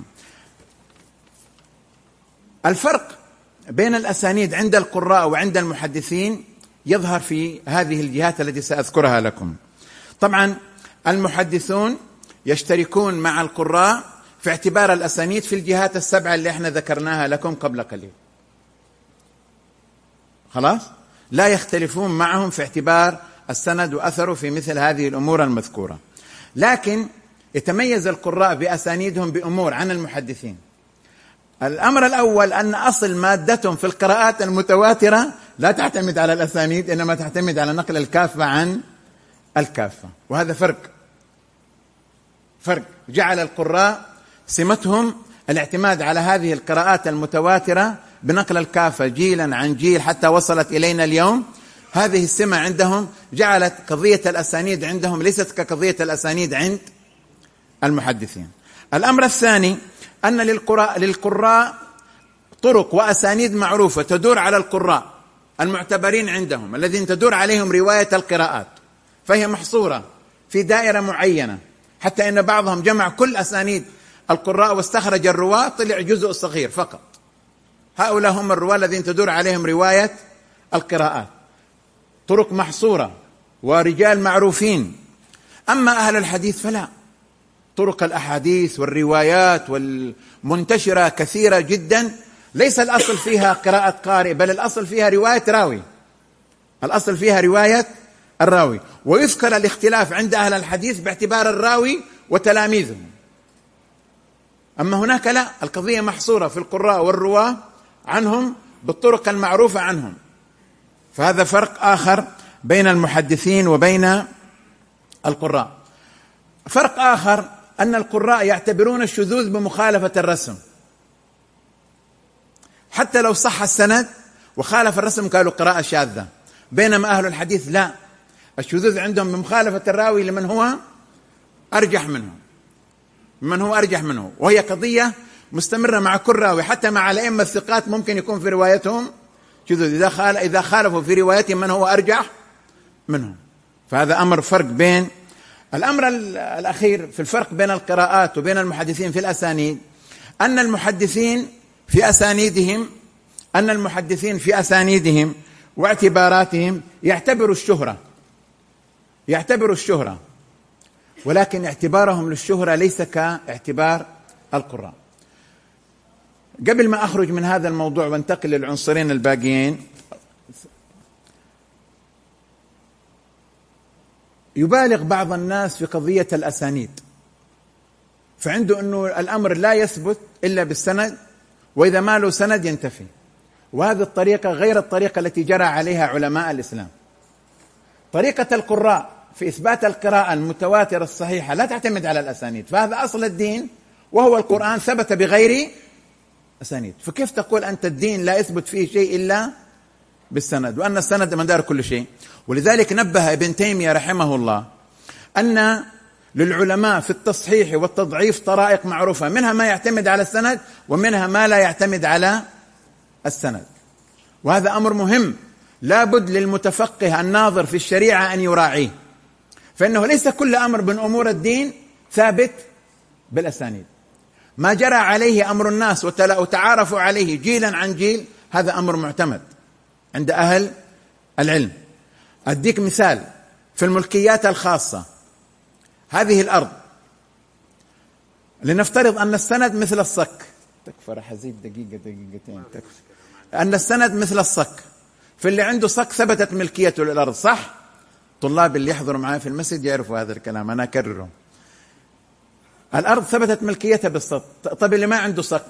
Speaker 4: الفرق بين الأسانيد عند القراء وعند المحدثين يظهر في هذه الجهات التي سأذكرها لكم. طبعا المحدثون يشتركون مع القراء في اعتبار الأسانيد في الجهات السبعة اللي احنا ذكرناها لكم قبل قليل، خلاص؟ لا يختلفون معهم في اعتبار السند وأثره في مثل هذه الأمور المذكورة. لكن يتميز القراء بأسانيدهم بأمور عن المحدثين. الأمر الأول أن أصل مادتهم في القراءات المتواترة لا تعتمد على الأسانيد، إنما تعتمد على نقل الكافة عن الكافة، وهذا فرق جعل القراء سمتهم الاعتماد على هذه القراءات المتواترة بنقل الكافة جيلا عن جيل حتى وصلت إلينا اليوم. هذه السمة عندهم جعلت قضية الأسانيد عندهم ليست كقضية الأسانيد عند المحدثين. الأمر الثاني أن للقراء طرق وأسانيد معروفة تدور على القراء المعتبرين عندهم الذين تدور عليهم رواية القراءات، فهي محصورة في دائرة معينة، حتى إن بعضهم جمع كل أسانيد القراء واستخرج الرواة طلع جزء صغير فقط. هؤلاء هم الرواة الذين تدور عليهم رواية القراءات، طرق محصورة ورجال معروفين. أما أهل الحديث فلا، طرق الأحاديث والروايات والمنتشرة كثيرة جدا، ليس الأصل فيها قراءة قارئ، بل الأصل فيها رواية راوي، الأصل فيها رواية الراوي. ويذكر الاختلاف عند أهل الحديث باعتبار الراوي وتلاميذه. أما هناك لا، القضية محصورة في القراء والرواة عنهم بالطرق المعروفة عنهم. فهذا فرق آخر بين المحدثين وبين القراء. فرق آخر أن القراء يعتبرون الشذوذ بمخالفة الرسم، حتى لو صح السند وخالف الرسم قالوا قراءة شاذة، بينما أهل الحديث لا، الشذوذ عندهم بمخالفة الراوي لمن هو أرجح منه، وهي قضية مستمرة مع كل راوي، حتى مع الأئمة الثقات ممكن يكون في روايتهم شذوذ إذا خالفوا في روايتهم من هو أرجح منهم. فهذا أمر فرق بين. الأمر الأخير في الفرق بين القراءات وبين المحدثين في الأسانيد أن المحدثين في أسانيدهم واعتباراتهم يعتبروا الشهرة، ولكن اعتبارهم للشهرة ليس كاعتبار القراء. قبل ما أخرج من هذا الموضوع وانتقل للعنصرين الباقيين، يبالغ بعض الناس في قضية الأسانيد، فعنده أنه الأمر لا يثبت إلا بالسند، وإذا ما له سند ينتفي. وهذه الطريقة غير الطريقة التي جرى عليها علماء الإسلام. طريقة القراء في إثبات القراءة المتواترة الصحيحة لا تعتمد على الأسانيد، فهذا أصل الدين، وهو القرآن ثبت بغير أسانيد. فكيف تقول أنت الدين لا يثبت فيه شيء إلا بالسند، وأن السند مدار كل شيء؟ ولذلك نبه ابن تيمية رحمه الله أن للعلماء في التصحيح والتضعيف طرائق معروفة، منها ما يعتمد على السند ومنها ما لا يعتمد على السند. وهذا أمر مهم لا بد للمتفقه الناظر في الشريعة أن يراعيه، فإنه ليس كل أمر من أمور الدين ثابت بالأسانيد. ما جرى عليه أمر الناس وتعارفوا عليه جيلا عن جيل هذا أمر معتمد عند أهل العلم. أديك مثال في الملكيات الخاصة. هذه الأرض لنفترض أن السند مثل الصك، تكفى رح أزيد دقيقتين تكفى، أن السند مثل الصك، في اللي عنده صك ثبتت ملكيته للأرض، صح؟ طلاب اللي يحضروا معي في المسجد يعرفوا هذا الكلام، أنا أكرره. الأرض ثبتت ملكيتها بالصك. طب اللي ما عنده صك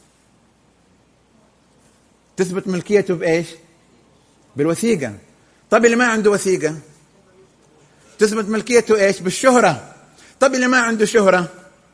Speaker 4: تثبت ملكيته بإيش؟ بالوثيقة. طب اللي ما عنده وثيقة تثبت ملكيته إيش؟ بالشهرة. طب اللي ما عنده شهرة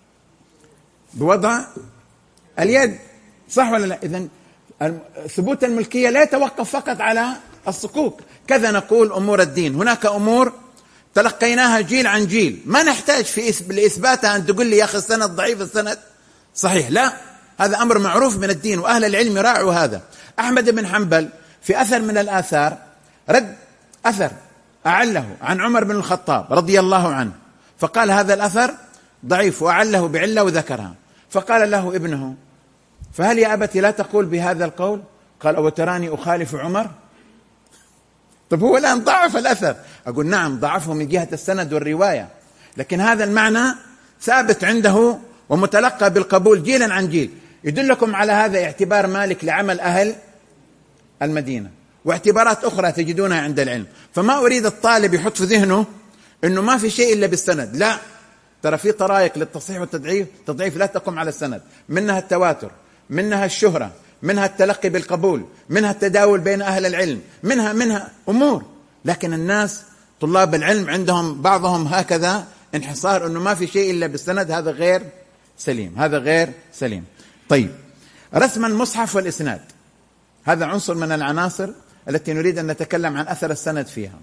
Speaker 4: بوضع اليد، صح ولا لا؟ إذن ثبوت الملكية لا يتوقف فقط على الصكوك. كذا نقول أمور الدين، هناك أمور تلقيناها جيل عن جيل ما نحتاج لإثباتها أن تقول لي يا أخي السند ضعيف السند صحيح، لا، هذا أمر معروف من الدين وأهل العلم يراعوا هذا. أحمد بن حنبل في أثر من الآثار رد أثر أعله عن عمر بن الخطاب رضي الله عنه، فقال هذا الأثر ضعيف وأعله بعلة وذكرها، فقال له ابنه فهل يا أبتي لا تقول بهذا القول؟ قال أو تراني أخالف عمر؟ طب هو الآن ضعف الأثر، أقول نعم ضعفه من جهة السند والرواية، لكن هذا المعنى ثابت عنده ومتلقى بالقبول جيلا عن جيل. يدلكم على هذا اعتبار مالك لعمل أهل المدينة واعتبارات أخرى تجدونها عند العلم. فما أريد الطالب يحط في ذهنه أنه ما في شيء إلا بالسند، لا، ترى في طرائق للتصحيح والتضعيف لا تقوم على السند، منها التواتر، منها الشهرة، منها التلقي بالقبول، منها التداول بين أهل العلم، منها أمور. لكن الناس طلاب العلم عندهم بعضهم هكذا انحصار أنه ما في شيء إلا بالسند، هذا غير سليم، هذا غير سليم. طيب، رسم المصحف والإسناد هذا عنصر من العناصر التي نريد أن نتكلم عن أثر السند فيها.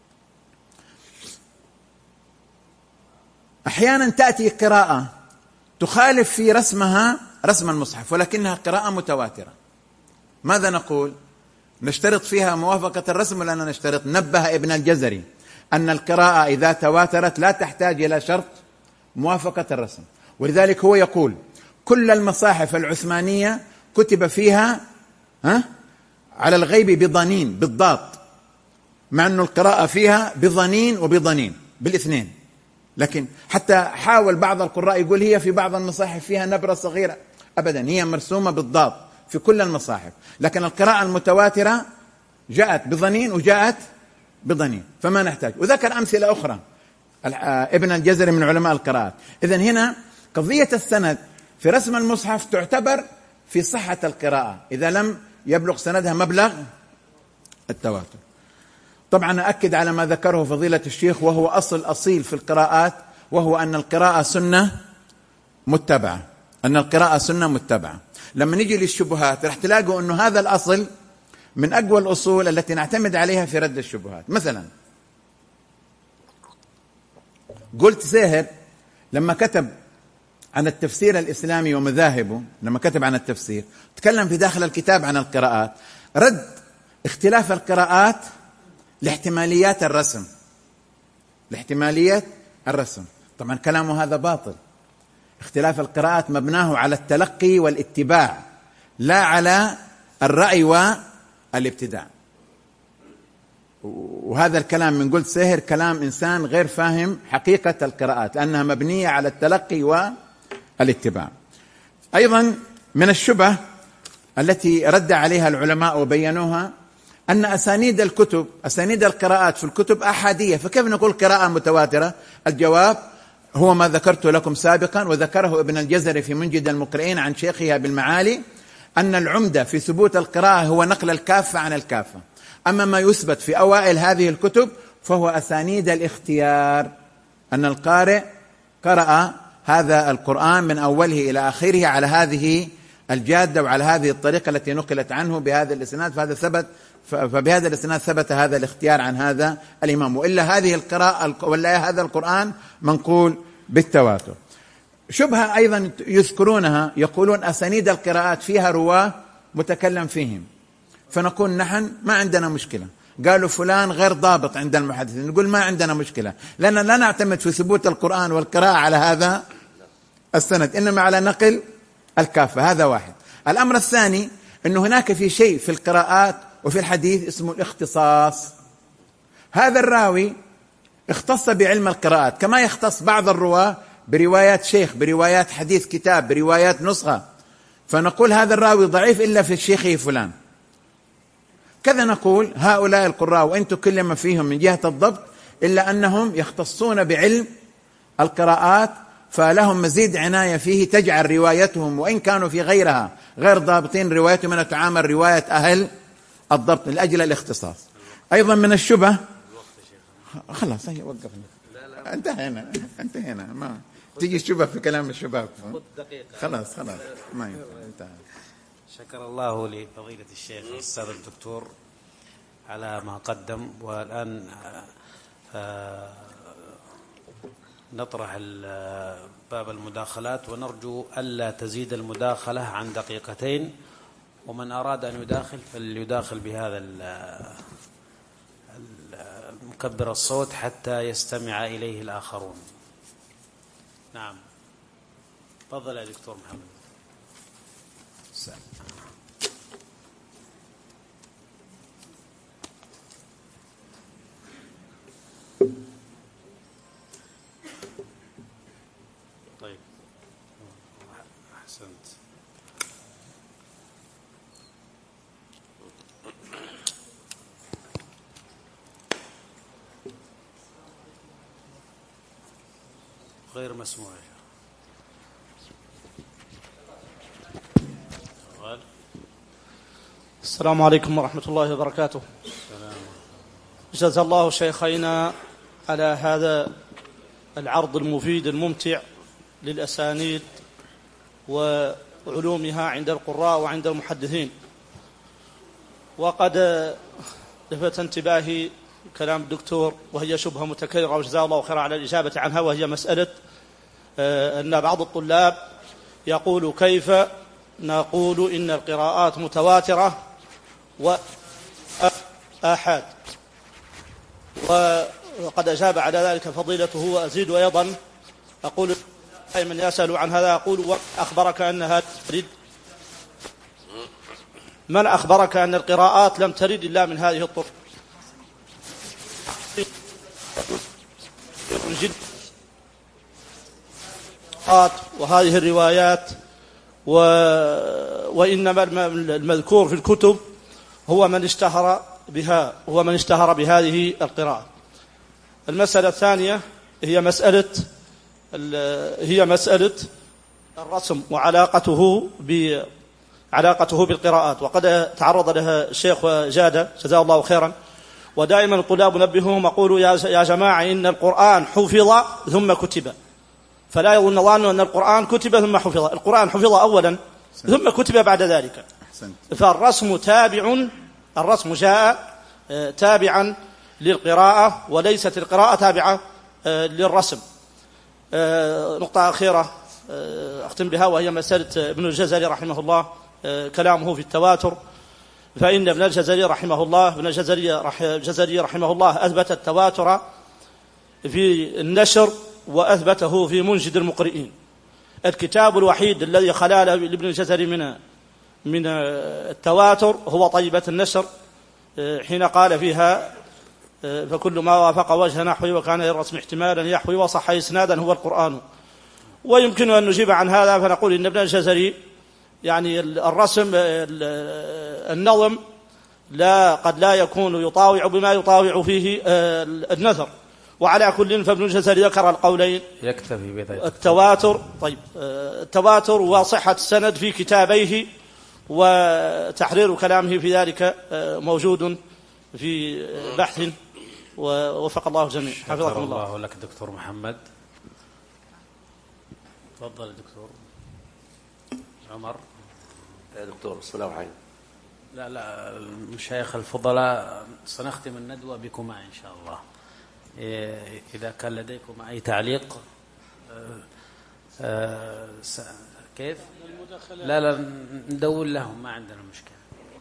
Speaker 4: أحيانا تأتي قراءة تخالف في رسمها رسم المصحف ولكنها قراءة متواترة، ماذا نقول؟ نشترط فيها موافقة الرسم ولا نشترط؟ نبه ابن الجزري أن القراءة إذا تواترت لا تحتاج إلى شرط موافقة الرسم، ولذلك هو يقول كل المصاحف العثمانية كتب فيها على الغيب بضنين بالضاد، مع أن القراءة فيها بضنين وبضنين بالاثنين، لكن حتى حاول بعض القراء يقول هي في بعض المصاحف فيها نبرة صغيرة، أبدا هي مرسومة بالضاد في كل المصاحف، لكن القراءة المتواترة جاءت بضنين وجاءت بضنين فما نحتاج. وذكر أمثلة أخرى ابن الجزري من علماء القراءات. إذن هنا قضية السند في رسم المصحف تعتبر في صحة القراءة إذا لم يبلغ سندها مبلغ التواتر. طبعا أأكد على ما ذكره فضيلة الشيخ وهو أصيل في القراءات، وهو أن القراءة سنة متبعة، أن القراءة سنة متبعة. لما نيجي للشبهات رح تلاقوا أنه هذا الأصل من أقوى الأصول التي نعتمد عليها في رد الشبهات. مثلا قلت ساهر لما كتب عن التفسير الإسلامي ومذاهبه، لما كتب عن التفسير تكلم في داخل الكتاب عن القراءات، رد اختلاف القراءات لاحتماليات الرسم، لاحتمالية الرسم. طبعا كلامه هذا باطل، اختلاف القراءات مبناه على التلقي والاتباع لا على الرأي والابتداع. وهذا الكلام من قلت ساهر كلام إنسان غير فاهم حقيقة القراءات لأنها مبنية على التلقي والاتباع. أيضا من الشبه التي رد عليها العلماء وبينوها أن أسانيد الكتب، أسانيد القراءات في الكتب أحادية، فكيف نقول قراءة متواترة؟ الجواب هو ما ذكرت لكم سابقا وذكره ابن الجزري في منجد المقرئين عن شيخها بالمعالي، أن العمدة في ثبوت القراءة هو نقل الكافة عن الكافة، أما ما يثبت في أوائل هذه الكتب فهو أسانيد الاختيار، أن القارئ قرأ هذا القرآن من أوله إلى آخره على هذه الجادة وعلى هذه الطريقة التي نقلت عنه بهذا الإسناد، فهذا ثبت، فبهذا الإسناد ثبت هذا الاختيار عن هذا الإمام، وإلا هذه القراءة ولا هذا القرآن منقول بالتواتر. شبهة أيضا يذكرونها، يقولون أسانيد القراءات فيها رواة متكلم فيهم، فنقول نحن ما عندنا مشكلة. قالوا فلان غير ضابط عند المحدثين، نقول ما عندنا مشكلة، لأن لا نعتمد في ثبوت القرآن والقراءة على هذا السند، إنما على نقل الكافة. هذا واحد. الأمر الثاني أنه هناك في شيء في القراءات وفي الحديث اسمه الاختصاص. هذا الراوي اختص بعلم القراءات كما يختص بعض الرواة بروايات شيخ، بروايات حديث كتاب، بروايات نسخة، فنقول هذا الراوي ضعيف إلا في شيخه فلان. كذا نقول هؤلاء القراء وإن تكلم فيهم من جهة الضبط إلا أنهم يختصون بعلم القراءات، فلهم مزيد عناية فيه تجعل روايتهم وإن كانوا في غيرها غير ضابطين روايتهم أن تعامل رواية أهل الضبط لأجل الاختصاص. أيضا من الشبه، خلاص هي وقفنا، انتهينا ما تيجي الشبه في كلام الشباب، خلاص ما انتهى.
Speaker 2: شكر الله لفضيلة الشيخ الأستاذ الدكتور على ما قدم، والآن نطرح باب المداخلات، ونرجو ألا تزيد المداخلة عن دقيقتين، ومن أراد أن يداخل فليداخل بهذا مكبر الصوت حتى يستمع إليه الآخرون. نعم، تفضل يا دكتور محمد. طيب، أحسنت. غير مسموع.
Speaker 5: السلام عليكم ورحمة الله وبركاته. جزا الله شيخينا على هذا العرض المفيد الممتع للأسانيد وعلومها عند القراء وعند المحدثين. وقد لفت انتباهي كلام الدكتور، وهي شبهة متكررة وجزاه الله خيرا على الإجابة عنها، وهي مسألة أن بعض الطلاب يقول كيف نقول إن القراءات متواترة وآحاد، وقد أجاب على ذلك فضيلته. وأزيد أيضا أقول من يسأل عن هذا أقول أخبرك أنها ترد، من أخبرك أن القراءات لم ترد إلا من هذه الطرق؟ وهذه الروايات وإنما المذكور في الكتب هو من اشتهر بها، هو من اشتهر بهذه القراءة. المسألة الثانية هي مسألة الرسم وعلاقته بالقراءات، وقد تعرض لها الشيخ وجاد جزاه الله خيرا. ودائما الطلاب نبههم أقول يا جماعة إن القرآن حفظ ثم كتب، فلا يظن الله أن القرآن كتب ثم حفظ. القرآن حفظ أولا ثم كتب بعد ذلك. فالرسم الرسم جاء تابعا للقراءة، وليست القراءة تابعة للرسم. نقطة أخيرة أختم بها، وهي مسألة ابن الجزري رحمه الله كلامه في التواتر. فإن ابن الجزري رحمه الله أثبت التواتر في النشر وأثبته في منجد المقرئين. الكتاب الوحيد الذي خلا لابن الجزري من التواتر هو طيبة النشر، حين قال فيها فكل ما وافق وجه نحوي وكان للرسم احتمالا يحوي وصح إسنادا هو القرآن. ويمكن أن نجيب عن هذا فنقول إن ابن الجزري يعني الرسم النظم قد لا يكون يطاوع بما يطاوع فيه النثر. وعلى كل فابن الجزري ذكر القولين،
Speaker 2: يكتفي بذلك
Speaker 5: التواتر. طيب، التواتر وصحة السند في كتابيه، وتحرير كلامه في ذلك موجود في بحث، ووفق الله الجميع. حفظكم الله.
Speaker 2: لك دكتور محمد. تفضل دكتور عمر.
Speaker 6: يا دكتور السلام عليكم.
Speaker 2: لا المشايخ الفضلاء سنختم الندوة بكما إن شاء الله. إذا كان لديكم أي تعليق كيف؟ لا ندور لهم، ما عندنا مشكلة.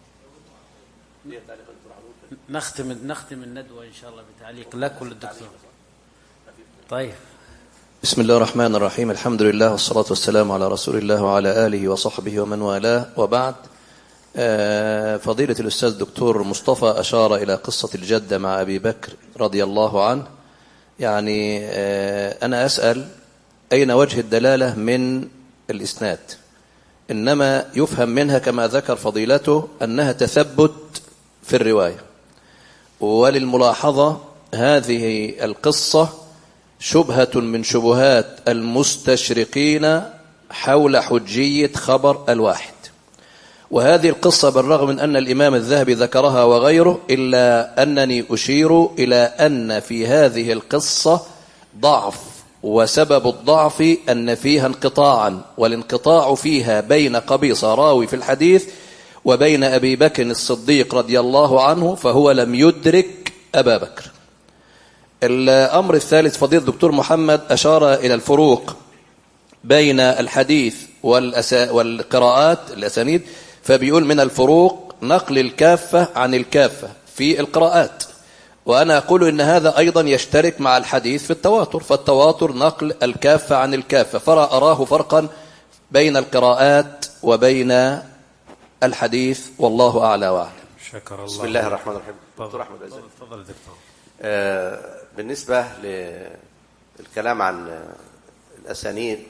Speaker 2: نختم الندوة إن شاء الله بتعليق لك وللدكتور. طيب.
Speaker 6: بسم الله الرحمن الرحيم. الحمد لله والصلاة والسلام على رسول الله وعلى آله وصحبه ومن والاه، وبعد. فضيلة الأستاذ الدكتور مصطفى أشار إلى قصة الجدة مع أبي بكر رضي الله عنه. يعني أنا أسأل أين وجه الدلالة من الإسناد؟ إنما يفهم منها كما ذكر فضيلته أنها تثبت في الرواية. وللملاحظة هذه القصة شبهة من شبهات المستشرقين حول حجية خبر الواحد. وهذه القصة بالرغم من أن الإمام الذهبي ذكرها وغيره، إلا أنني أشير إلى أن في هذه القصة ضعف، وسبب الضعف أن فيها انقطاعا، والانقطاع فيها بين قبيصة راوي في الحديث وبين أبي بكر الصديق رضي الله عنه، فهو لم يدرك أبا بكر. الأمر الثالث، فضيلة الدكتور محمد أشار إلى الفروق بين الحديث والقراءات الأسانيد، فبيقول من الفروق نقل الكافة عن الكافة في القراءات، وأنا أقول إن هذا أيضا يشترك مع الحديث في التواتر، فالتواتر نقل الكافة عن الكافة، فلا أراه فرقا بين القراءات وبين الحديث، والله أعلى وأعلم.
Speaker 1: شكر الله.
Speaker 3: بسم الله الرحمن الرحيم. دكتور أحمد عزيز.
Speaker 1: تفضل دكتور.
Speaker 3: بالنسبة للكلام عن الأسانيد،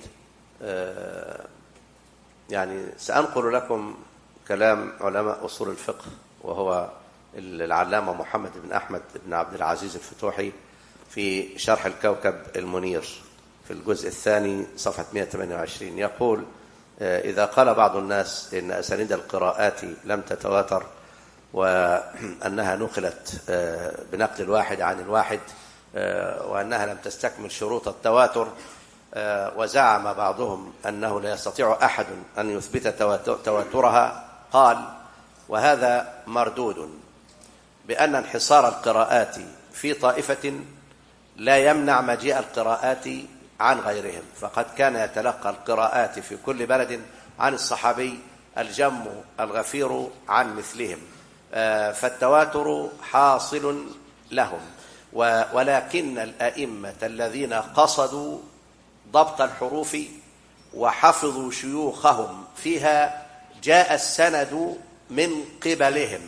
Speaker 3: يعني سأنقل لكم كلام علماء أصول الفقه، وهو العلامة محمد بن أحمد بن عبد العزيز الفتوحي في شرح الكوكب المنير في الجزء الثاني صفحة 128. يقول: إذا قال بعض الناس إن أسانيد القراءات لم تتواتر، وأنها نقلت بنقل الواحد عن الواحد، وأنها لم تستكمل شروط التواتر، وزعم بعضهم أنه لا يستطيع أحد أن يثبت تواترها، قال: وهذا مردود بأن انحصار القراءات في طائفة لا يمنع مجيء القراءات عن غيرهم، فقد كان يتلقى القراءات في كل بلد عن الصحابي الجم الغفير عن مثلهم، فالتواتر حاصل لهم. ولكن الأئمة الذين قصدوا ضبط الحروف وحفظوا شيوخهم فيها جاء السند من قبلهم،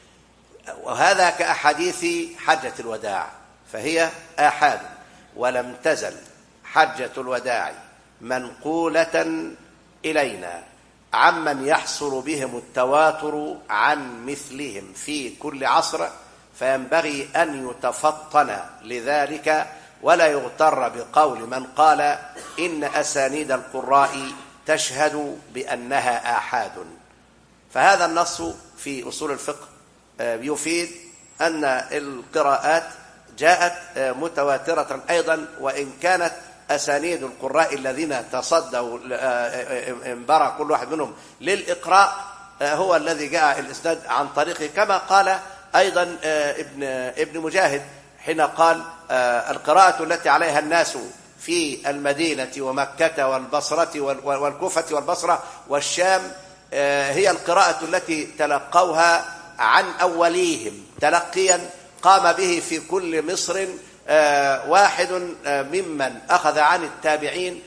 Speaker 3: وهذا كأحاديث حجة الوداع، فهي آحاد، ولم تزل حجة الوداع منقولة إلينا عمن يحصل بهم التواتر عن مثلهم في كل عصر، فينبغي أن يتفطن لذلك، ولا يغتر بقول من قال إن أسانيد القراء تشهد بأنها آحاد. فهذا النص في أصول الفقه يفيد أن القراءات جاءت متواترة أيضا، وإن كانت أسانيد القراء الذين تصدوا انبرى كل واحد منهم للإقراء هو الذي جاء الإسناد عن طريقه، كما قال أيضا ابن مجاهد حين قال: القراءة التي عليها الناس في المدينة ومكة والبصرة والكوفة والبصرة والشام هي القراءة التي تلقوها عن أوليهم تلقيا قام به في كل مصر واحد ممن أخذ عن التابعين،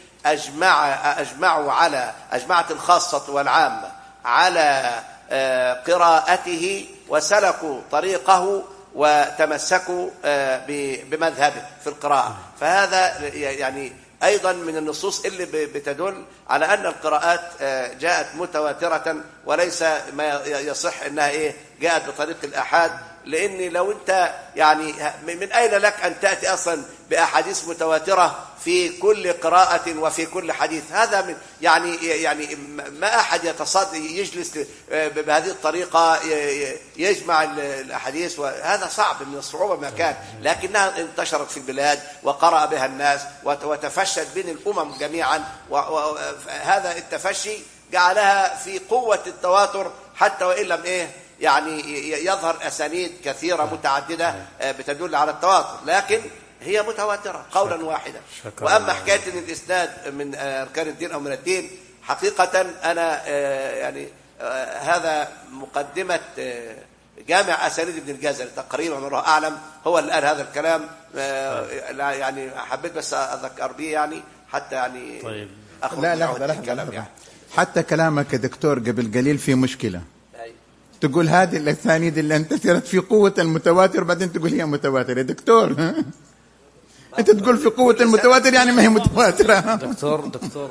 Speaker 3: أجمعت الخاصة والعامة على قراءته وسلكوا طريقه وتمسكوا بمذهبه في القراءة. فهذا يعني أيضا من النصوص اللي بتدل على أن القراءات جاءت متواترة، وليس ما يصح أنها جاءت بطريق الآحاد، لأن لو أنت يعني من أين لك أن تأتي أصلا بأحاديث متواترة في كل قراءة وفي كل حديث؟ هذا من يعني ما أحد يجلس بهذه الطريقة يجمع الأحاديث، وهذا صعب من الصعوبة ما كان، لكنها انتشرت في البلاد وقرأ بها الناس وتفشت بين الأمم جميعا، وهذا التفشي جعلها في قوة التواتر، حتى وإن لم يعني يظهر أسانيد كثيرة متعددة بتدل على التواتر، لكن هي متواترة قولا واحدا. وأما حكاية أن الإسناد من أركان الدين أو من الدين، حقيقة أنا يعني هذا مقدمة جامع أسانيد ابن الجزري تقريبا والله أعلم، هو اللي قال هذا الكلام. يعني حبيت بس أذكر به يعني حتى يعني
Speaker 4: طيب. لا يعني. حتى كلامك يا دكتور قبل قليل في مشكلة. تقول هذه الأسانيد اللي انتشرت في قوة المتواتر، بعدين تقول هي متواتر يا دكتور. أنت تقول في قوة المتواتر يعني ما هي متواترة.
Speaker 2: دكتور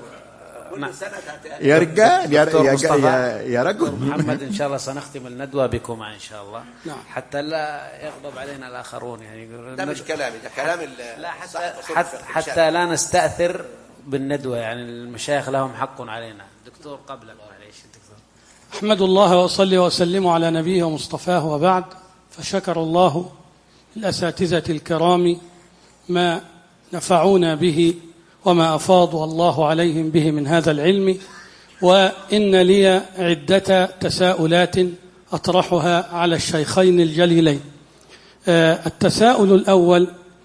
Speaker 4: يا رجال يا رجل
Speaker 2: محمد، إن شاء الله سنختم الندوة بكم إن شاء الله. نعم. حتى لا يغضب علينا الآخرون يعني.
Speaker 3: ده مش كلامي، ده كلام
Speaker 2: لا حتى لا نستأثر بالندوة، يعني المشايخ لهم حق علينا. دكتور قبلك معليش. دكتور
Speaker 7: أحمد الله وأصلي وسلم على نبيه ومصطفاه، وبعد، فشكر الله الأساتذة الكرام ما نفعونا به وما أفاض الله عليهم به من هذا العلم. وإن لي عدة تساؤلات أطرحها على الشيخين الجليلين. التساؤل الأول: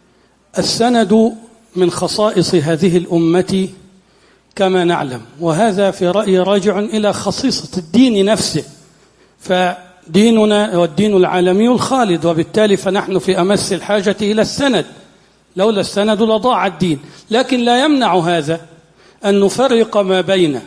Speaker 7: السند من خصائص هذه الأمة كما نعلم، وهذا في رأيي راجع إلى خصيصة الدين نفسه، فديننا والدين العالمي الخالد، وبالتالي فنحن في أمس الحاجة إلى السند، لولا السند لضاع الدين. لكن لا يمنع هذا أن نفرق ما بين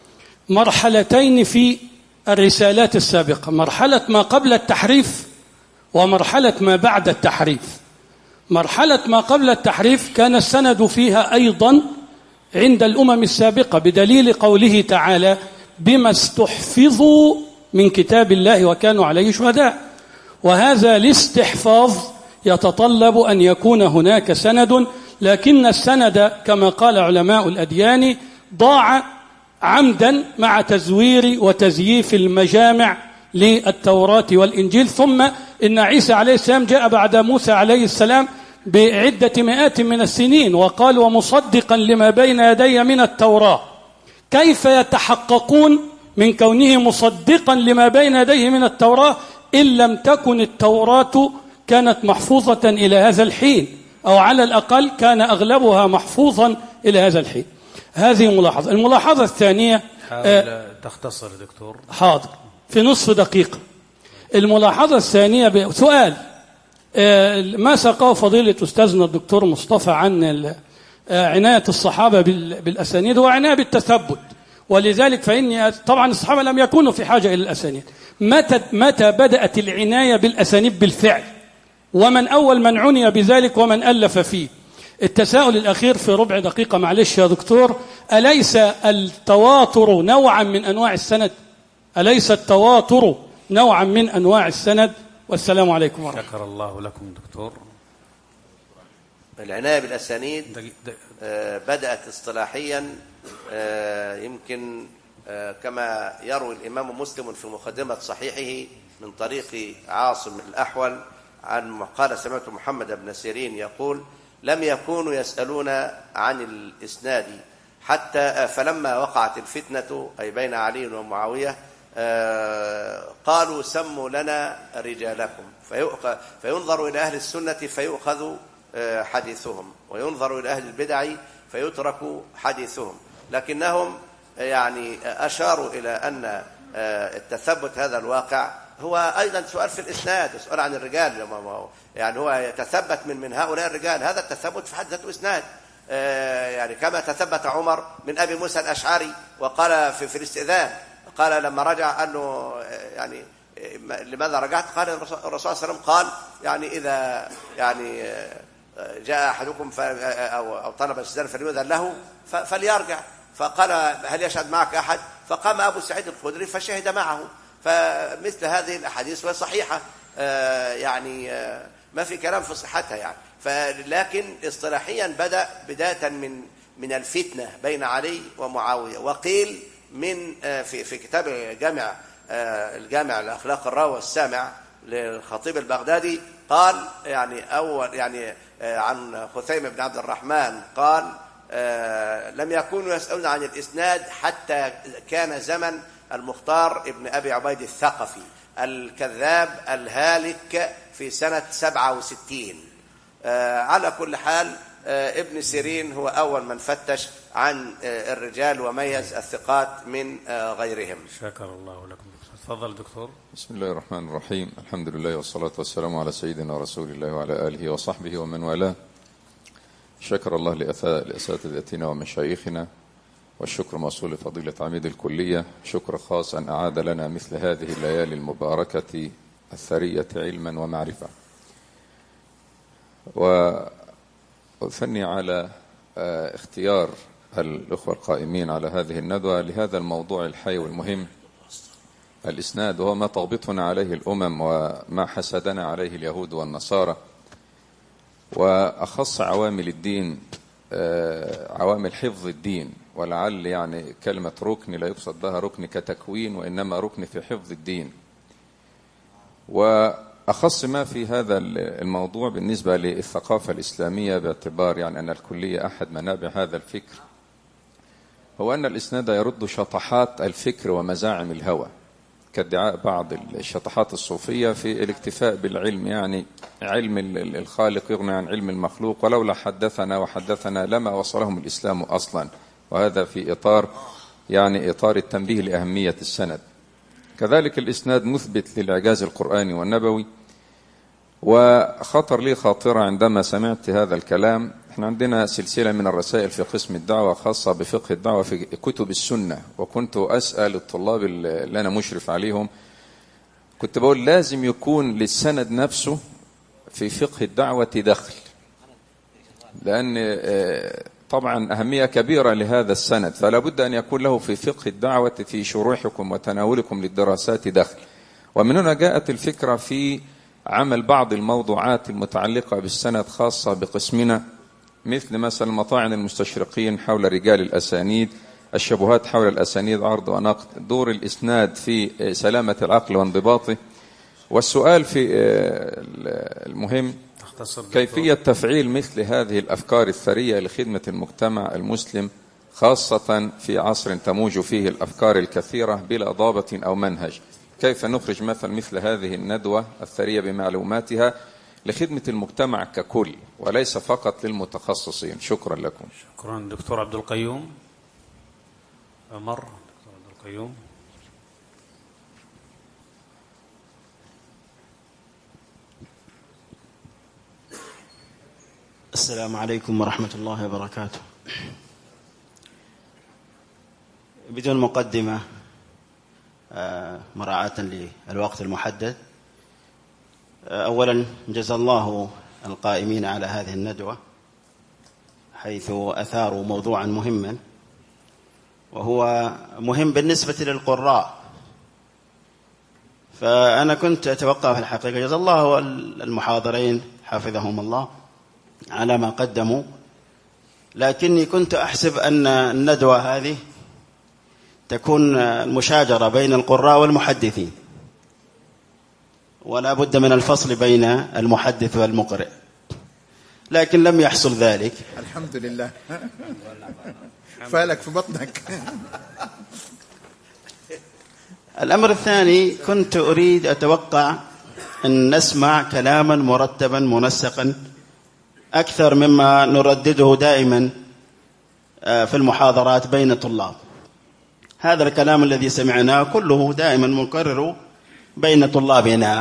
Speaker 7: مرحلتين في الرسالات السابقة: مرحلة ما قبل التحريف ومرحلة ما بعد التحريف. مرحلة ما قبل التحريف كان السند فيها أيضا عند الأمم السابقة، بدليل قوله تعالى: بما استحفظوا من كتاب الله وكانوا عليه شهداء. وهذا الاستحفاظ يتطلب أن يكون هناك سند، لكن السند كما قال علماء الأديان ضاع عمدا مع تزوير وتزييف المجامع للتوراة والإنجيل. ثم إن عيسى عليه السلام جاء بعد موسى عليه السلام بعدة مئات من السنين وقال: ومصدقا لما بين يدي من التوراة. كيف يتحققون من كونه مصدقا لما بين يديه من التوراة إن لم تكن التوراة كانت محفوظة إلى هذا الحين، أو على الأقل كان أغلبها محفوظا إلى هذا الحين؟ هذه ملاحظة. الملاحظة الثانية،
Speaker 2: تختصر دكتور.
Speaker 7: حاضر، في نصف دقيقة. الملاحظة الثانية سؤال: ما سقاه فضيلة أستاذنا الدكتور مصطفى عن عناية الصحابة بالأسانيد وعناية بالتثبت، ولذلك فإني طبعا الصحابة لم يكونوا في حاجة إلى الأسانيد. متى بدأت العناية بالأسانيد بالفعل؟ ومن أول من عني بذلك ومن ألف فيه؟ التساؤل الأخير في ربع دقيقة معلش يا دكتور: أليس التواتر نوعا من أنواع السند؟ أليس التواتر نوعا من أنواع السند؟ والسلام عليكم ورحمة الله.
Speaker 2: شكر الله لكم دكتور.
Speaker 3: العناية بالأسانيد بدأت اصطلاحيا يمكن كما يروي الإمام مسلم في مقدمة صحيحه من طريق عاصم الأحول عن قال: سمعت محمد بن سيرين يقول: لم يكونوا يسألون عن الإسناد حتى فلما وقعت الفتنة أي بين علي ومعاوية قالوا: سموا لنا رجالكم، فينظر إلى أهل السنة فيؤخذ حديثهم، وينظر إلى أهل البدع فيترك حديثهم. لكنهم يعني أشاروا إلى أن التثبت هذا الواقع هو أيضا سؤال في الإسناد، سؤال عن الرجال، يعني هو يتثبت من هؤلاء الرجال، هذا التثبت في حد ذاته إسناد. يعني كما تثبت عمر من أبي موسى الأشعري وقال في الاستئذان، قال لما رجع قال له: يعني لماذا رجعت؟ قال الرسول صلى الله عليه وسلم قال: يعني إذا يعني جاء أحدكم أو طلب الاستئذان فليؤذن له فليرجع. فقال: هل يشهد معك أحد؟ فقام أبو سعيد الخدري فشهد معه. فمثل هذه الأحاديث وهي صحيحة، يعني ما في كلام في صحتها يعني. لكن اصطلاحيا بدأ بداية من الفتنة بين علي ومعاوية. وقيل من في كتاب الجامع الأخلاق الراوي والسامع للخطيب البغدادي قال يعني عن خثيمة بن عبد الرحمن قال: لم يكونوا يسألون عن الإسناد حتى كان زمن المختار ابن أبي عبيد الثقفي الكذاب الهالك في سنة 67. على كل حال ابن سيرين هو أول من فتش عن الرجال وميز الثقات من غيرهم.
Speaker 2: شكر الله لكم. تفضل دكتور.
Speaker 8: بسم الله الرحمن الرحيم. الحمد لله والصلاة والسلام على سيدنا رسول الله وعلى آله وصحبه ومن والاه. شكر الله لأساتذتنا ومشايخنا، والشكر موصول لفضيلة عميد الكلية. شكر خاص أن أعاد لنا مثل هذه الليالي المباركة الثرية علما ومعرفة. وأثني على اختيار الأخوة القائمين على هذه الندوة لهذا الموضوع الحي والمهم، الإسناد، وهو ما تغبطنا عليه الأمم وما حسدنا عليه اليهود والنصارى، وأخص عوامل الدين، عوامل حفظ الدين. ولعل يعني كلمة ركن لا يقصد بها ركن كتكوين، وإنما ركن في حفظ الدين. وأخص ما في هذا الموضوع بالنسبة للثقافة الإسلامية، باعتبار يعني أن الكلية أحد منابع هذا الفكر، هو أن الإسناد يرد شطحات الفكر ومزاعم الهوى، كادعاء بعض الشطحات الصوفية في الاكتفاء بالعلم، يعني علم الخالق يغني عن علم المخلوق، ولولا حدثنا وحدثنا لما وصلهم الإسلام أصلا. وهذا في إطار يعني إطار التنبيه لأهمية السند. كذلك الإسناد مثبت للإعجاز القرآني والنبوي. وخطر لي خاطرة عندما سمعت هذا الكلام. احنا عندنا سلسلة من الرسائل في قسم الدعوة خاصة بفقه الدعوة في كتب السنة، وكنت أسأل الطلاب اللي أنا مشرف عليهم، كنت بقول لازم يكون للسند نفسه في فقه الدعوة دخل، لأن طبعا أهمية كبيرة لهذا السند، فلا بد أن يكون له في فقه الدعوة في شروحكم وتناولكم للدراسات دخل. ومن هنا جاءت الفكرة في عمل بعض الموضوعات المتعلقة بالسند خاصة بقسمنا، مثل مثلا مطاعن المستشرقين حول رجال الأسانيد، الشبهات حول الأسانيد، عرض ونقد، دور الإسناد في سلامة العقل وانضباطه، والسؤال في المهم كيفية تفعيل مثل هذه الأفكار الثرية لخدمة المجتمع المسلم، خاصة في عصر تموج فيه الأفكار الكثيرة بلا ضابط أو منهج. كيف نخرج مثل هذه الندوة الثرية بمعلوماتها لخدمة المجتمع ككل وليس فقط للمتخصصين. شكرا لكم.
Speaker 2: شكرا. دكتور عبد القيوم عمر. دكتور عبد القيوم.
Speaker 9: السلام عليكم ورحمة الله وبركاته. بدون مقدمة، مراعاة للوقت المحدد، أولا جزا الله القائمين على هذه الندوة، حيث أثاروا موضوعا مهما، وهو مهم بالنسبة للقراء. فأنا كنت أتوقع في الحقيقة جزا الله المحاضرين حفظهم الله على ما قدموا، لكني كنت أحسب أن الندوة هذه تكون المشاجرة بين القراء والمحدثين، ولا بد من الفصل بين المحدث والمقرئ، لكن لم يحصل ذلك.
Speaker 4: الحمد لله. فالك في بطنك.
Speaker 9: الأمر الثاني، كنت أريد أتوقع أن نسمع كلاما مرتبا منسقا أكثر مما نردده دائما في المحاضرات بين الطلاب. هذا الكلام الذي سمعناه كله دائما مكرر بين طلابنا،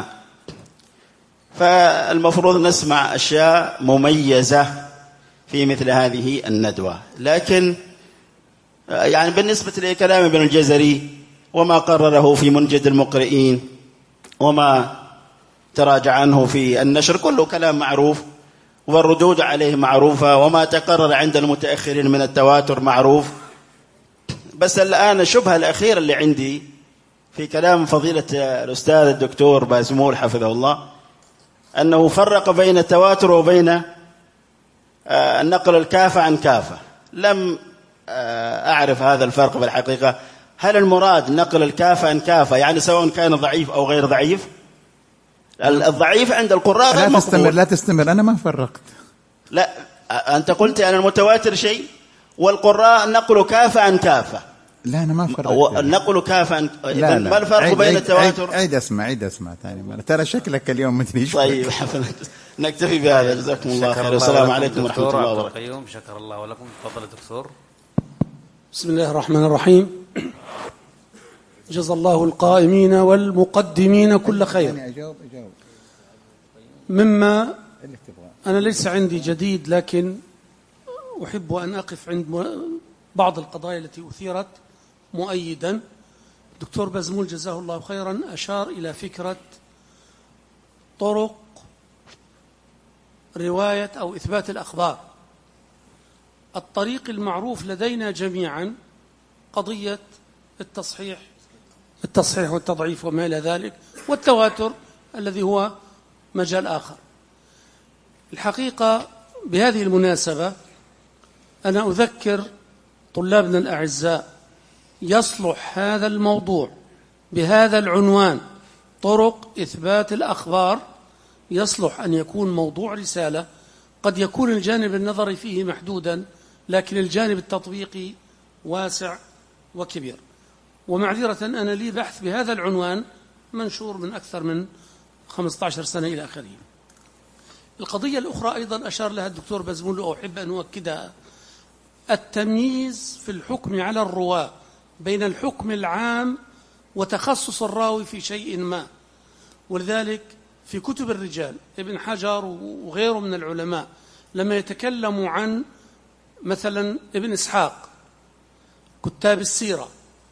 Speaker 9: فالمفروض نسمع أشياء مميزة في مثل هذه الندوة. لكن يعني بالنسبة لكلام ابن الجزري وما قرره في منجد المقرئين وما تراجع عنه في النشر، كله كلام معروف والردود عليه معروفة، وما تقرر عند المتأخرين من التواتر معروف. بس الآن الشبهة الأخيرة اللي عندي في كلام فضيلة الأستاذ الدكتور بازمول حفظه الله، أنه فرق بين التواتر وبين النقل الكافة عن كافة. لم أعرف هذا الفرق بالحقيقة. هل المراد نقل الكافة عن كافة يعني سواء كان ضعيف أو غير ضعيف؟ الضعيف عند القراء غير مقبول.
Speaker 4: لا تستمر، أنا ما فرقت.
Speaker 9: لا، أنت قلت أن المتواتر شيء والقراء نقل كافة عن كافة.
Speaker 4: لا أنا ما فرقت.
Speaker 9: النقل كافة عن...
Speaker 4: لا
Speaker 9: ما الفرق بين التواتر؟
Speaker 4: عيد أسمع ثاني مرة، ترى شكلك اليوم مثلي.
Speaker 9: طيب نكتفي بهذا. جزاكم الله خير، والسلام عليكم ورحمة الله وبركاته.
Speaker 2: شكر الله لكم. تفضل الدكتور.
Speaker 7: بسم الله الرحمن الرحيم. جزا الله القائمين والمقدمين كل خير. مما أنا ليس عندي جديد، لكن أحب أن أقف عند بعض القضايا التي أثيرت مؤيدا. دكتور بزمول جزاه الله خيرا أشار إلى فكرة طرق رواية أو إثبات الأخبار. الطريق المعروف لدينا جميعا قضية التصحيح والتضعيف وما إلى ذلك، والتواتر الذي هو مجال آخر. الحقيقة بهذه المناسبة أنا أذكر طلابنا الأعزاء، يصلح هذا الموضوع بهذا العنوان طرق إثبات الأخبار يصلح أن يكون موضوع رسالة. قد يكون الجانب النظري فيه محدودا، لكن الجانب التطبيقي واسع وكبير. ومعذرة أنا لي بحث بهذا العنوان منشور من أكثر من 15 سنة إلى آخره. القضية الأخرى أيضا أشار لها الدكتور بزمول وأحب أن أؤكدها: التمييز في الحكم على الرواة بين الحكم العام وتخصص الراوي في شيء ما. ولذلك في كتب الرجال ابن حجر وغيره من العلماء لما يتكلموا عن مثلا ابن إسحاق كتاب السيرة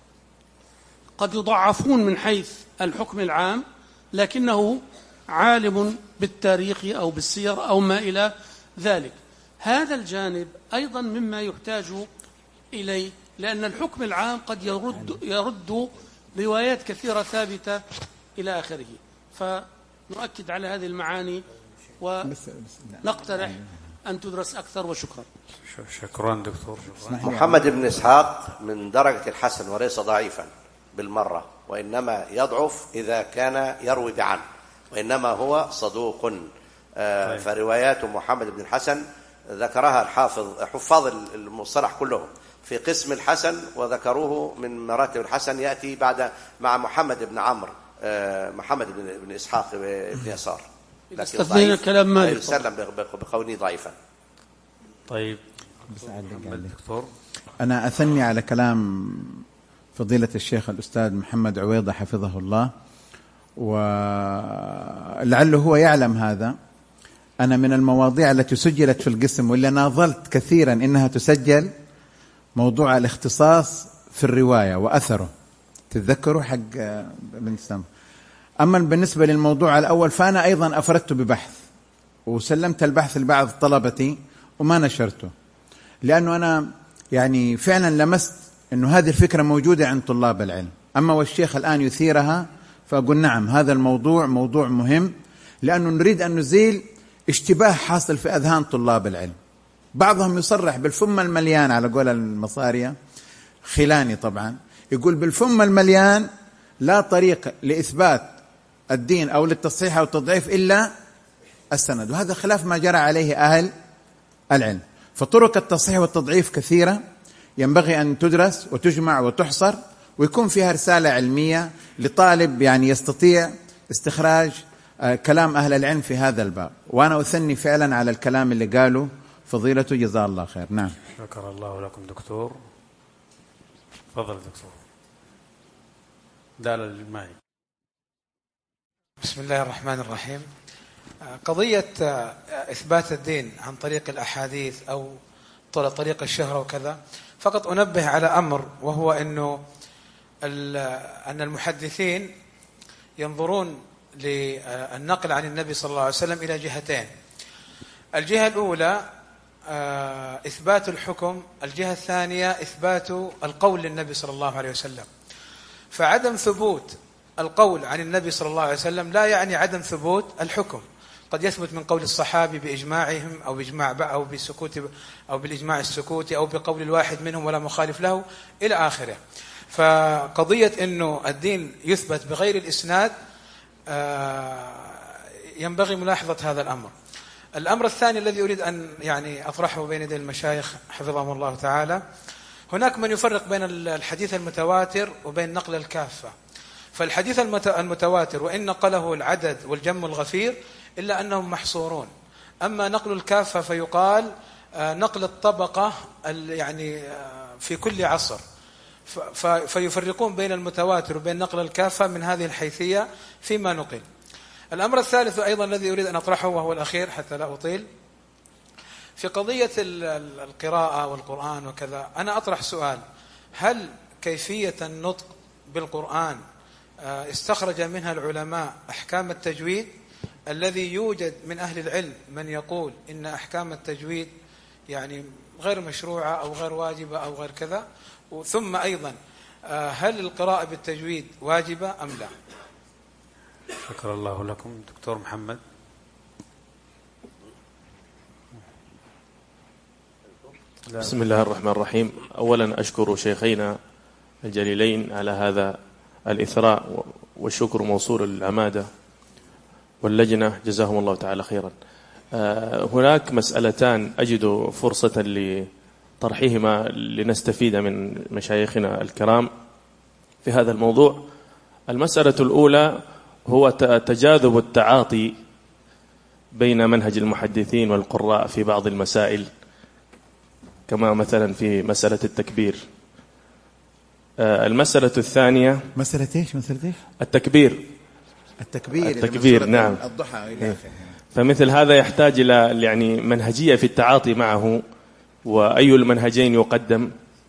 Speaker 7: قد يضعفون من حيث الحكم العام، لكنه عالم بالتاريخ أو بالسير أو ما إلى ذلك. هذا الجانب أيضا مما يحتاج إليه، لأن الحكم العام قد يرد روايات كثيرة ثابتة إلى آخره. فنؤكد على هذه المعاني ونقترح أن تدرس أكثر. وشكرا.
Speaker 2: شكرا دكتور.
Speaker 3: محمد بن إسحاق من درجة الحسن وليس ضعيفا بالمرة، وإنما يضعف إذا كان يروي بعن، وإنما هو صدوق. فروايات محمد بن الحسن ذكرها حفاظ المصطلح كلهم في قسم الحسن، وذكروه من مراتب الحسن يأتي بعد مع محمد بن عمرو محمد بن إسحاق بن يسار، لكن ضعيف لا يسلم بقوله ضعيفا.
Speaker 2: طيب دكتور،
Speaker 4: أنا أثني على كلام فضيلة الشيخ الأستاذ محمد عويضة حفظه الله، ولعله هو يعلم هذا. أنا من المواضيع التي سجلت في القسم واللي ناظرت كثيرا إنها تسجل موضوع الاختصاص في الرواية وأثره، تتذكروا حق بن سلام. أما بالنسبة للموضوع الأول فأنا أيضا أفردت ببحث وسلمت البحث لبعض طلبتي وما نشرته، لأنه أنا يعني فعلا لمست أنه هذه الفكرة موجودة عند طلاب العلم. أما والشيخ الآن يثيرها فأقول نعم، هذا الموضوع موضوع مهم، لأنه نريد أن نزيل اشتباه حاصل في أذهان طلاب العلم. بعضهم يصرح بالفم المليان على قول المصارية خلاني طبعا، يقول بالفم المليان لا طريق لإثبات الدين أو للتصحيح أو التضعيف إلا السند، وهذا خلاف ما جرى عليه أهل العلم. فطرق التصحيح والتضعيف كثيرة ينبغي أن تدرس وتجمع وتحصر، ويكون فيها رسالة علمية لطالب يعني يستطيع استخراج كلام أهل العلم في هذا الباب. وأنا أثني فعلا على الكلام اللي قاله فضيلته جزاه الله خير. نعم،
Speaker 2: شكر الله لكم دكتور. تفضل دكتور. دال الماء.
Speaker 10: بسم الله الرحمن الرحيم. قضية إثبات الدين عن طريق الأحاديث أو طريق الشهرة وكذا، فقط أنبه على أمر، وهو أن المحدثين ينظرون للنقل عن النبي صلى الله عليه وسلم إلى جهتين. الجهة الأولى إثبات الحكم، الجهة الثانية إثبات القول للنبي صلى الله عليه وسلم. فعدم ثبوت القول عن النبي صلى الله عليه وسلم لا يعني عدم ثبوت الحكم. قد يثبت من قول الصحابي بإجماعهم أو بإجماع أو بالسكوت أو بالإجماع السكوتي أو بقول الواحد منهم ولا مخالف له إلى آخره. فقضية إنه الدين يثبت بغير الإسناد ينبغي ملاحظة هذا الأمر. الأمر الثاني الذي أريد أن يعني أطرحه بين يدي المشايخ حفظهم الله تعالى، هناك من يفرق بين الحديث المتواتر وبين نقل الكافة. فالحديث المتواتر وإن نقله العدد والجم الغفير إلا أنهم محصورون. أما نقل الكافة فيقال نقل الطبقة يعني في كل عصر، فيفرقون بين المتواتر وبين نقل الكافة من هذه الحيثية فيما نقل. الأمر الثالث أيضا الذي أريد أن أطرحه وهو الأخير حتى لا أطيل، في قضية القراءة والقرآن وكذا، أنا أطرح سؤال: هل كيفية النطق بالقرآن استخرج منها العلماء أحكام التجويد، الذي يوجد من أهل العلم من يقول إن أحكام التجويد يعني غير مشروعة أو غير واجبة أو غير كذا؟ ثم أيضا هل القراءة بالتجويد واجبة أم لا؟
Speaker 11: شكر الله لكم. دكتور محمد.
Speaker 12: بسم الله الرحمن الرحيم. أولا أشكر شيخينا الجليلين على هذا الإثراء، والشكر موصول للعمادة واللجنة، جزاهم الله تعالى خيرا. هناك مسألتان أجد فرصة لطرحهما لنستفيد من مشايخنا الكرام في هذا الموضوع. المسألة الأولى هو تجاذب التعاطي بين منهج المحدثين والقراء في بعض المسائل، كما مثلا في مسألة التكبير. المسألة الثانية
Speaker 4: مسألة إيش؟
Speaker 12: التكبير نعم.
Speaker 4: الضحى.
Speaker 12: فمثل هذا يحتاج إلى يعني منهجية في التعاطي معه، وأي المنهجين يقدم.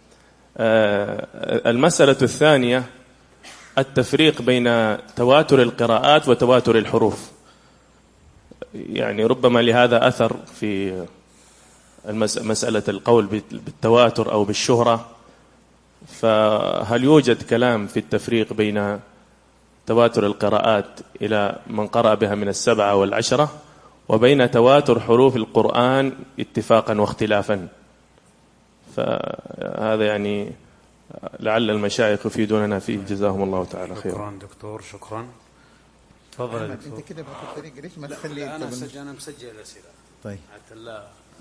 Speaker 12: المسألة الثانية التفريق بين تواتر القراءات وتواتر الحروف. يعني ربما لهذا أثر في مسألة القول بالتواتر أو بالشهرة، فهل يوجد كلام في التفريق بين تواتر القراءات إلى من قرأ بها من 7 و10 وبين تواتر حروف القرآن اتفاقا واختلافا؟ فهذا يعني لعل المشايخ يفيدوننا فيه، جزاهم الله تعالى خيرا.
Speaker 11: شكرا دكتور. شكرا. تفضل يا دكتور.
Speaker 4: انت كده بتطريق ليش ما تخلي
Speaker 2: انا مسجل الاسئله.
Speaker 4: طيب.
Speaker 2: حتى لا.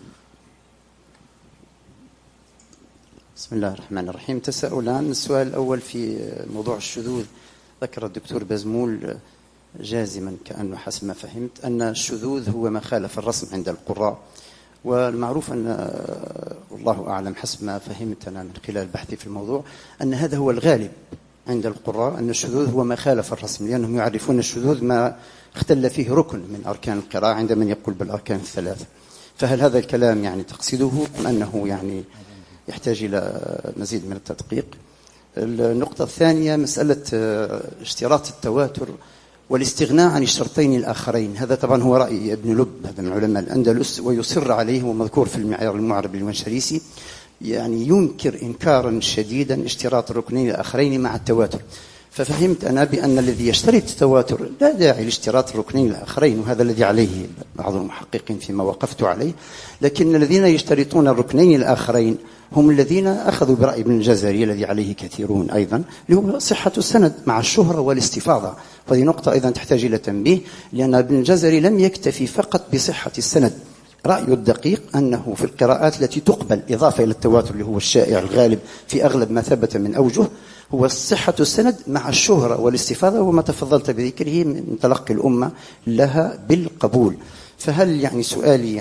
Speaker 13: بسم الله الرحمن الرحيم. تساؤلان. السؤال الأول في موضوع الشذوذ. ذكر الدكتور بازمول جازما كأنه حسب ما فهمت أن الشذوذ هو ما خالف الرسم عند القراء، والمعروف أن والله أعلم حسب ما فهمت أنا من خلال بحثي في الموضوع أن هذا هو الغالب عند القراء، أن الشذوذ هو ما خالف الرسم، لأنهم يعرفون الشذوذ ما اختل فيه ركن من أركان القراءة عند من يقول بالأركان الثلاثة. فهل هذا الكلام يعني تقصده أم أنه يعني يحتاج إلى مزيد من التدقيق؟ النقطة الثانية مسألة اشتراط التواتر والاستغناء عن الشرطين الآخرين. هذا طبعا هو رأي ابن لب، هذا من علماء الأندلس، ويصر عليه ومذكور في المعيار المعرب للمنشريسي، يعني ينكر إنكارا شديدا اشتراط الركنين الآخرين مع التواتر. ففهمت أنا بأن الذي يشترط التواتر لا داعي لاشتراط الركنين الآخرين، وهذا الذي عليه بعض المحققين فيما وقفت عليه. لكن الذين يشترطون الركنين الآخرين هم الذين أخذوا برأي ابن الجزري الذي عليه كثيرون أيضا، اللي هو صحة السند مع الشهرة والاستفاضة. وهذه نقطة أيضا تحتاج إلى تنبيه، لأن ابن الجزري لم يكتفي فقط بصحة السند. رأيه الدقيق أنه في القراءات التي تقبل إضافة إلى التواتر اللي هو الشائع الغالب في أغلب ما ثبت من أوجه، هو صحة السند مع الشهرة والاستفاضة، وما تفضلت بذكره من تلقي الأمة لها بالقبول. فهل يعني سؤالي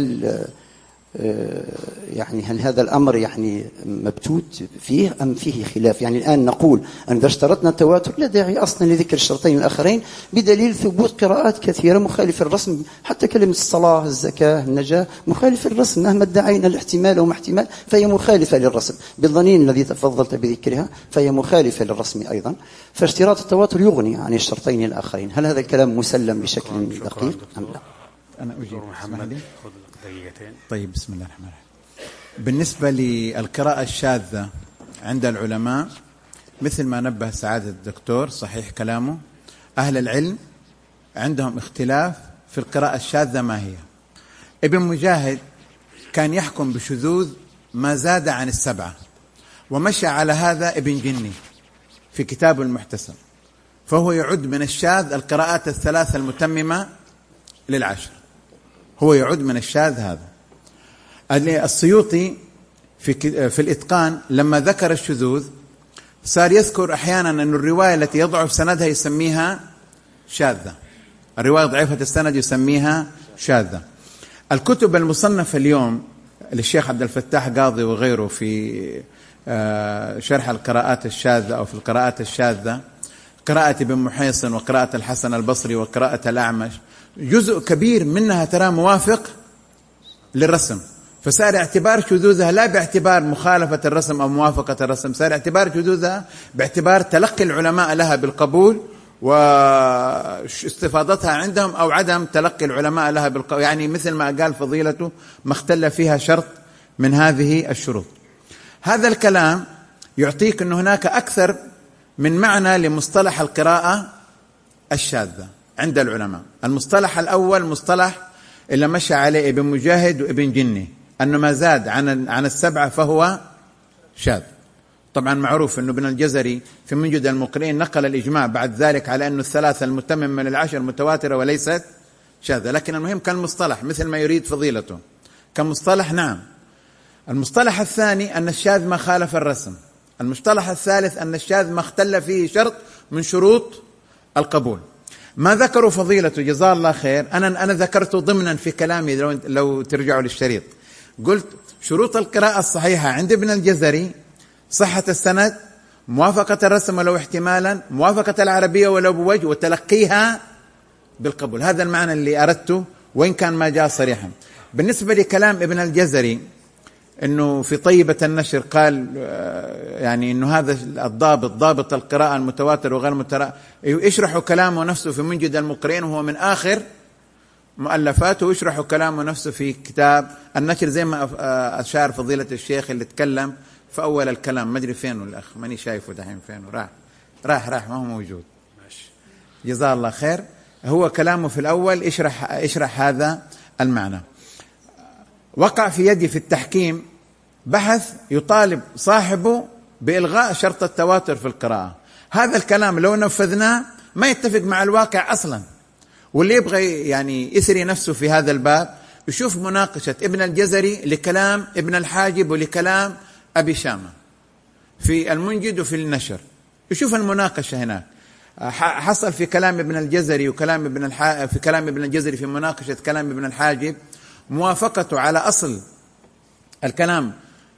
Speaker 13: يعني هل هذا الأمر يعني مبتوت فيه أم فيه خلاف؟ يعني الآن نقول أن إذا اشترطنا التواتر لا داعي أصلا لذكر الشرطين الآخرين، بدليل ثبوت قراءات كثيرة مخالفة الرسم، حتى كلمة الصلاة، الزكاة، النجاة مخالفة الرسم، مهما ادعينا الاحتمال أو ما احتمال فهي مخالفة للرسم، بالظنين الذي تفضلت بذكرها فهي مخالفة للرسم أيضا. فاشتراط التواتر يغني عن الشرطين الآخرين. هل هذا الكلام مسلم بشكل دقيق أم لا؟
Speaker 4: أنا أجيب.
Speaker 11: محمد خذ دقيقتين.
Speaker 4: طيب. بسم الله الرحمن الرحيم. بالنسبة للقراءة الشاذة عند العلماء، مثل ما نبه سعادة الدكتور صحيح كلامه، أهل العلم عندهم اختلاف في القراءة الشاذة ما هي. ابن مجاهد كان يحكم بشذوذ ما زاد عن 7، ومشى على هذا ابن جني في كتاب المحتسب، فهو يعد من الشاذ القراءات 3 المتممة لل10، هو يعد من الشاذ هذا. السيوطي في الإتقان لما ذكر الشذوذ صار يذكر أحيانا أن الرواية التي يضعف سندها يسميها شاذة، الرواية ضعيفة السند يسميها شاذة. الكتب المصنفة اليوم للشيخ عبد الفتاح قاضي وغيره في شرح القراءات الشاذة أو في القراءات الشاذة، قراءة ابن محيصن وقراءة الحسن البصري وقراءة الأعمش، جزء كبير منها ترى موافق للرسم، فصار اعتبار شذوذها لا باعتبار مخالفة الرسم أو موافقة الرسم، صار اعتبار شذوذها باعتبار تلقي العلماء لها بالقبول واستفاضتها عندهم أو عدم تلقي العلماء لها بالقبول، يعني مثل ما قال فضيلته ما اختل فيها شرط من هذه الشروط. هذا الكلام يعطيك أن هناك أكثر من معنى لمصطلح القراءة الشاذة عند العلماء. المصطلح الأول مصطلح اللي مشى عليه ابن مجاهد وابن جني، أنه ما زاد عن السبعة فهو شاذ. طبعا معروف أنه ابن الجزري في منجد المقرئين نقل الإجماع بعد ذلك على أنه الثلاثة المتمم من العشر متواترة وليست شاذة، لكن المهم كان مصطلح مثل ما يريد فضيلته كمصطلح. نعم. المصطلح الثاني أن الشاذ ما خالف الرسم. المصطلح الثالث أن الشاذ ما اختل فيه شرط من شروط القبول. ما ذكروا فضيلته جزاه الله خير، أنا ذكرته ضمنا في كلامي لو ترجعوا للشريط. قلت شروط القراءة الصحيحة عند ابن الجزري صحة السند، موافقة الرسم ولو احتمالا، موافقة العربية ولو بوجه، وتلقيها بالقبول. هذا المعنى اللي أردته وإن كان ما جاء صريحا. بالنسبة لكلام ابن الجزري أنه في طيبة النشر قال يعني أنه هذا الضابط ضابط القراءة المتواتر وغير المتواتر، يشرح كلامه نفسه في منجد المقرئين وهو من آخر مؤلفاته، ويشرح كلامه نفسه في كتاب النشر زي ما أشار فضيلة الشيخ اللي تكلم في أول الكلام. ما أدري فين الأخ، ماني شايفه دحين فين، راح ما هو موجود. جزاه الله خير. هو كلامه في الأول اشرح هذا المعنى. وقع في يدي في التحكيم بحث يطالب صاحبه بإلغاء شرط التواتر في القراءة. هذا الكلام لو نفذناه ما يتفق مع الواقع أصلا، واللي يبغى يعني يثري نفسه في هذا الباب يشوف مناقشة ابن الجزري لكلام ابن الحاجب ولكلام أبي شامة في المنجد وفي النشر، يشوف المناقشة هناك. حصل في كلام ابن الجزري وكلام في كلام ابن الجزري في مناقشة كلام ابن الحاجب موافقته على أصل الكلام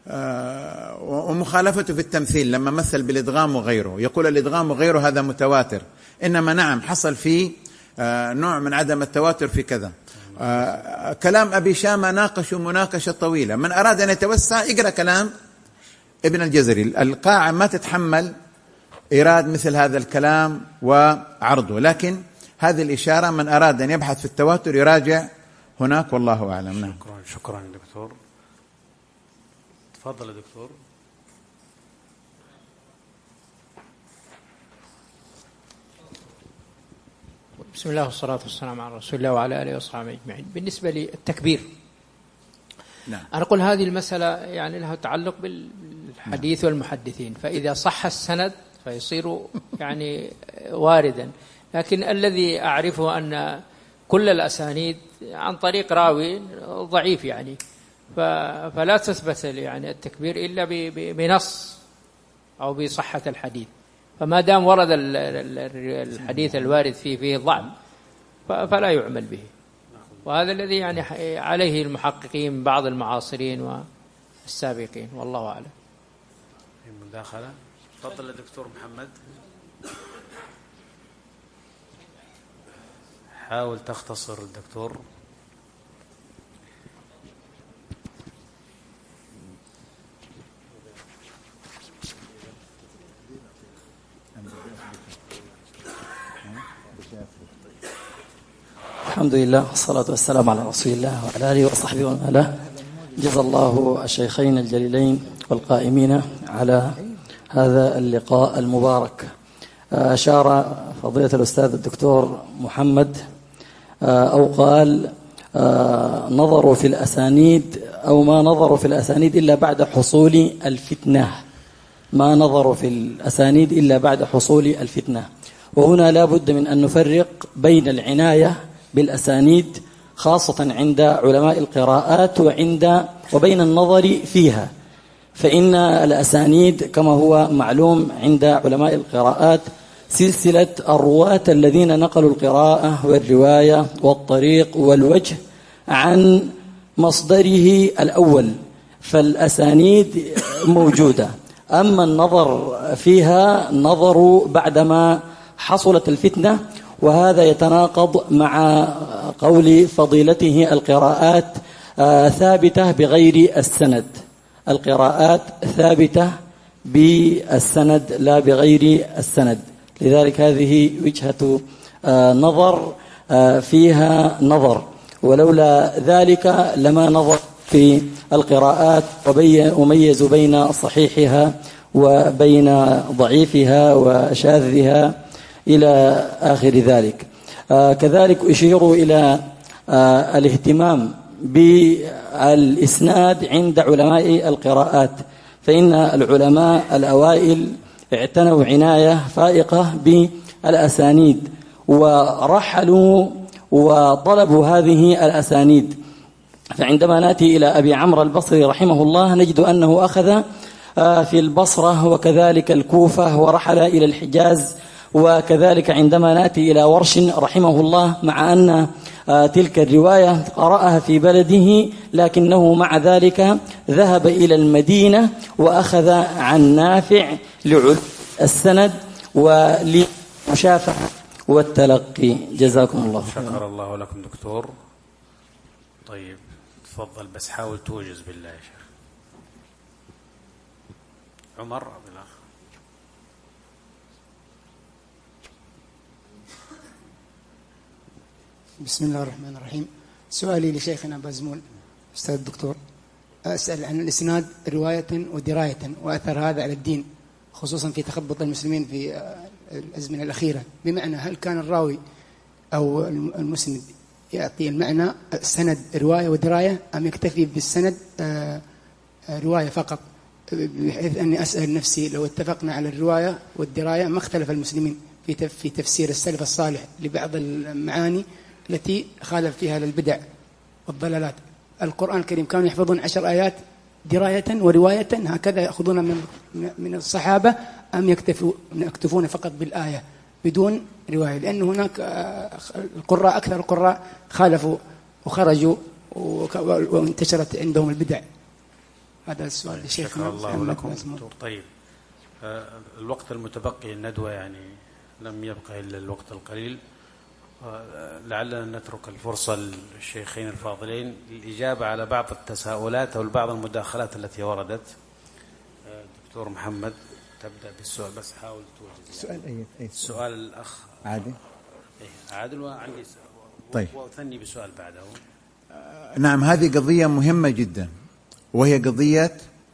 Speaker 4: ومخالفته في التمثيل لما مثل بالإدغام وغيره، يقول الإدغام وغيره هذا متواتر، إنما نعم حصل فيه نوع من عدم التواتر في كذا. كلام أبي شامة ناقشوا مناقشة طويلة. من أراد أن يتوسع يقرأ كلام ابن الجزري. القاعة ما تتحمل إيراد مثل هذا الكلام وعرضه، لكن هذه الإشارة من أراد أن يبحث في التواتر يراجع هناك والله أعلم. نعم.
Speaker 11: شكرا دكتور. تفضل دكتور.
Speaker 14: بسم الله والصلاة والسلام على رسول الله وعلى آله وصحبه أجمعين. بالنسبة للتكبير،
Speaker 4: نعم.
Speaker 14: أنا أقول هذه المسألة يعني لها تعلق بالحديث والمحدثين، فإذا صح السند فيصير يعني واردا، لكن الذي أعرفه أن كل الأسانيد عن طريق راوي ضعيف يعني، فلا تثبت يعني التكبير إلا بنص أو بصحة الحديث. فما دام ورد الحديث الوارد فيه ضعف فلا يعمل به، وهذا الذي يعني عليه المحققين من بعض المعاصرين والسابقين، والله أعلم.
Speaker 2: مداخلة. تفضل الدكتور محمد. حاول تختصر الدكتور.
Speaker 15: الحمد لله والصلاة والسلام على رسول الله وعلى آله وصحبه ومن والاه. جزا الله الشيخين الجليلين والقائمين على هذا اللقاء المبارك. أشار فضيلة الأستاذ الدكتور محمد أو قال نظروا في الأسانيد أو ما نظروا في الأسانيد إلا بعد حصول الفتنة، ما نظروا في الأسانيد إلا بعد حصول الفتنة. وهنا لا بد من أن نفرق بين العناية بالأسانيد خاصة عند علماء القراءات وبين النظر فيها، فإن الأسانيد كما هو معلوم عند علماء القراءات سلسلة الرواة الذين نقلوا القراءة والرواية والطريق والوجه عن مصدره الأول، فالأسانيد موجودة. أما النظر فيها نظر بعدما حصلت الفتنة، وهذا يتناقض مع قول فضيلته القراءات ثابتة بغير السند. القراءات ثابتة بالسند لا بغير السند، لذلك هذه وجهة نظر فيها نظر، ولولا ذلك لما نظر في القراءات وميز بين صحيحها وبين ضعيفها وشاذها إلى آخر ذلك. كذلك أشير إلى الاهتمام بالإسناد عند علماء القراءات، فإن العلماء الأوائل اعتنوا عناية فائقة بالأسانيد ورحلوا وطلبوا هذه الأسانيد. فعندما نأتي إلى أبي عمرو البصري رحمه الله نجد أنه أخذ في البصرة وكذلك الكوفة ورحل إلى الحجاز، وكذلك عندما نأتي إلى ورش رحمه الله مع أن تلك الرواية قرأها في بلده، لكنه مع ذلك ذهب إلى المدينة وأخذ عن نافع لعلو السند ولمشافعة والتلقي. جزاكم الله خيرا.
Speaker 11: شكر الله لكم دكتور. طيب تفضل، بس حاول توجز بالله يا شيخ. عمر عبد الأخ.
Speaker 16: بسم الله الرحمن الرحيم. سؤالي لشيخنا بازمول أستاذ الدكتور، أسأل عن الإسناد رواية ودراية وأثر هذا على الدين، خصوصا في تخبط المسلمين في الأزمنة الأخيرة. بمعنى هل كان الراوي أو المسند يعطي المعنى السند رواية ودراية، أم يكتفي بالسند رواية فقط؟ بحيث أني أسأل نفسي لو اتفقنا على الرواية والدراية ما اختلف المسلمين في تفسير السلف الصالح لبعض المعاني التي خالف فيها للبدع والضلالات. القرآن الكريم كانوا يحفظون 10 آيات دراية ورواية هكذا يأخذون من الصحابة، أم يكتفون فقط بالآية بدون رواية؟ لأن هناك القراء أكثر القراء خالفوا وخرجوا وانتشرت عندهم البدع. هذا السؤال لشيخنا.
Speaker 11: شكرا الله لكم. طيب الوقت المتبقي الندوة يعني لم يبقى إلا الوقت القليل، لعلنا نترك الفرصة للشيخين الفاضلين للإجابة على بعض التساؤلات أو بعض المداخلات التي وردت. دكتور محمد تبدأ بالسؤال، بس حاول توجد
Speaker 4: سؤال أي
Speaker 11: سؤال الأخ
Speaker 4: عادل.
Speaker 11: عادل وعندي
Speaker 4: طيب
Speaker 11: وثني بسؤال بعده.
Speaker 4: نعم، هذه قضية مهمة جدا، وهي قضية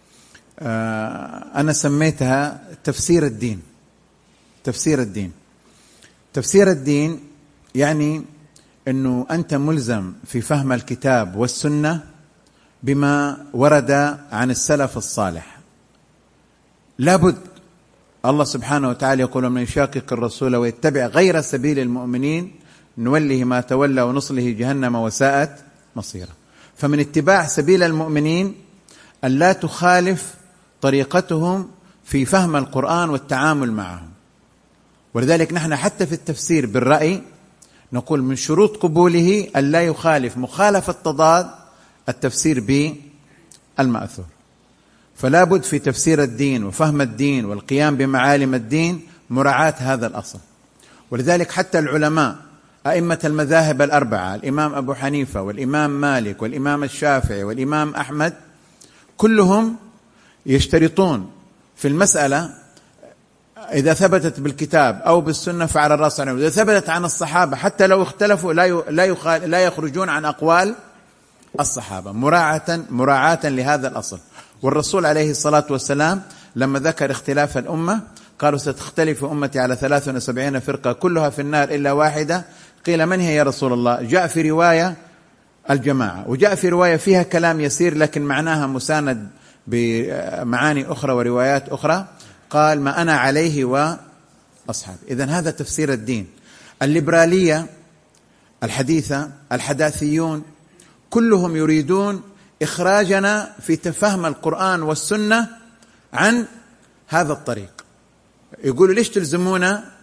Speaker 4: أنا سميتها تفسير الدين. تفسير الدين، تفسير الدين يعني أنه أنت ملزم في فهم الكتاب والسنة بما ورد عن السلف الصالح. لابد، الله سبحانه وتعالى يقول: من يشاقق الرسول ويتبع غير سبيل المؤمنين نوله ما تولى ونصله جهنم وساءت مصيرا. فمن اتباع سبيل المؤمنين أن لا تخالف طريقتهم في فهم القرآن والتعامل معهم. ولذلك نحن حتى في التفسير بالرأي نقول من شروط قبوله أن لا يخالف مخالفة تضاد التفسير بالمأثور. فلا بد في تفسير الدين وفهم الدين والقيام بمعالم الدين مراعاة هذا الأصل. ولذلك حتى العلماء أئمة المذاهب الأربعة، الإمام أبو حنيفة والإمام مالك والإمام الشافعي والإمام أحمد، كلهم يشترطون في المسألة إذا ثبتت بالكتاب أو بالسنة فعلى الرأس والعين، إذا ثبتت عن الصحابة حتى لو اختلفوا لا يخرجون عن أقوال الصحابة مراعاة لهذا الأصل. والرسول عليه الصلاة والسلام لما ذكر اختلاف الأمة قالوا: ستختلف أمتي على 73 فرقة كلها في النار إلا واحدة. قيل: من هي يا رسول الله؟ جاء في رواية الجماعة، وجاء في رواية فيها كلام يسير لكن معناها مساند بمعاني أخرى وروايات أخرى. قال: ما أنا عليه وأصحابي. إذن هذا تفسير الدين. الليبرالية الحديثة، الحداثيون، كلهم يريدون إخراجنا في تفهم القرآن والسنة عن هذا الطريق. يقولوا: ليش تلزمونا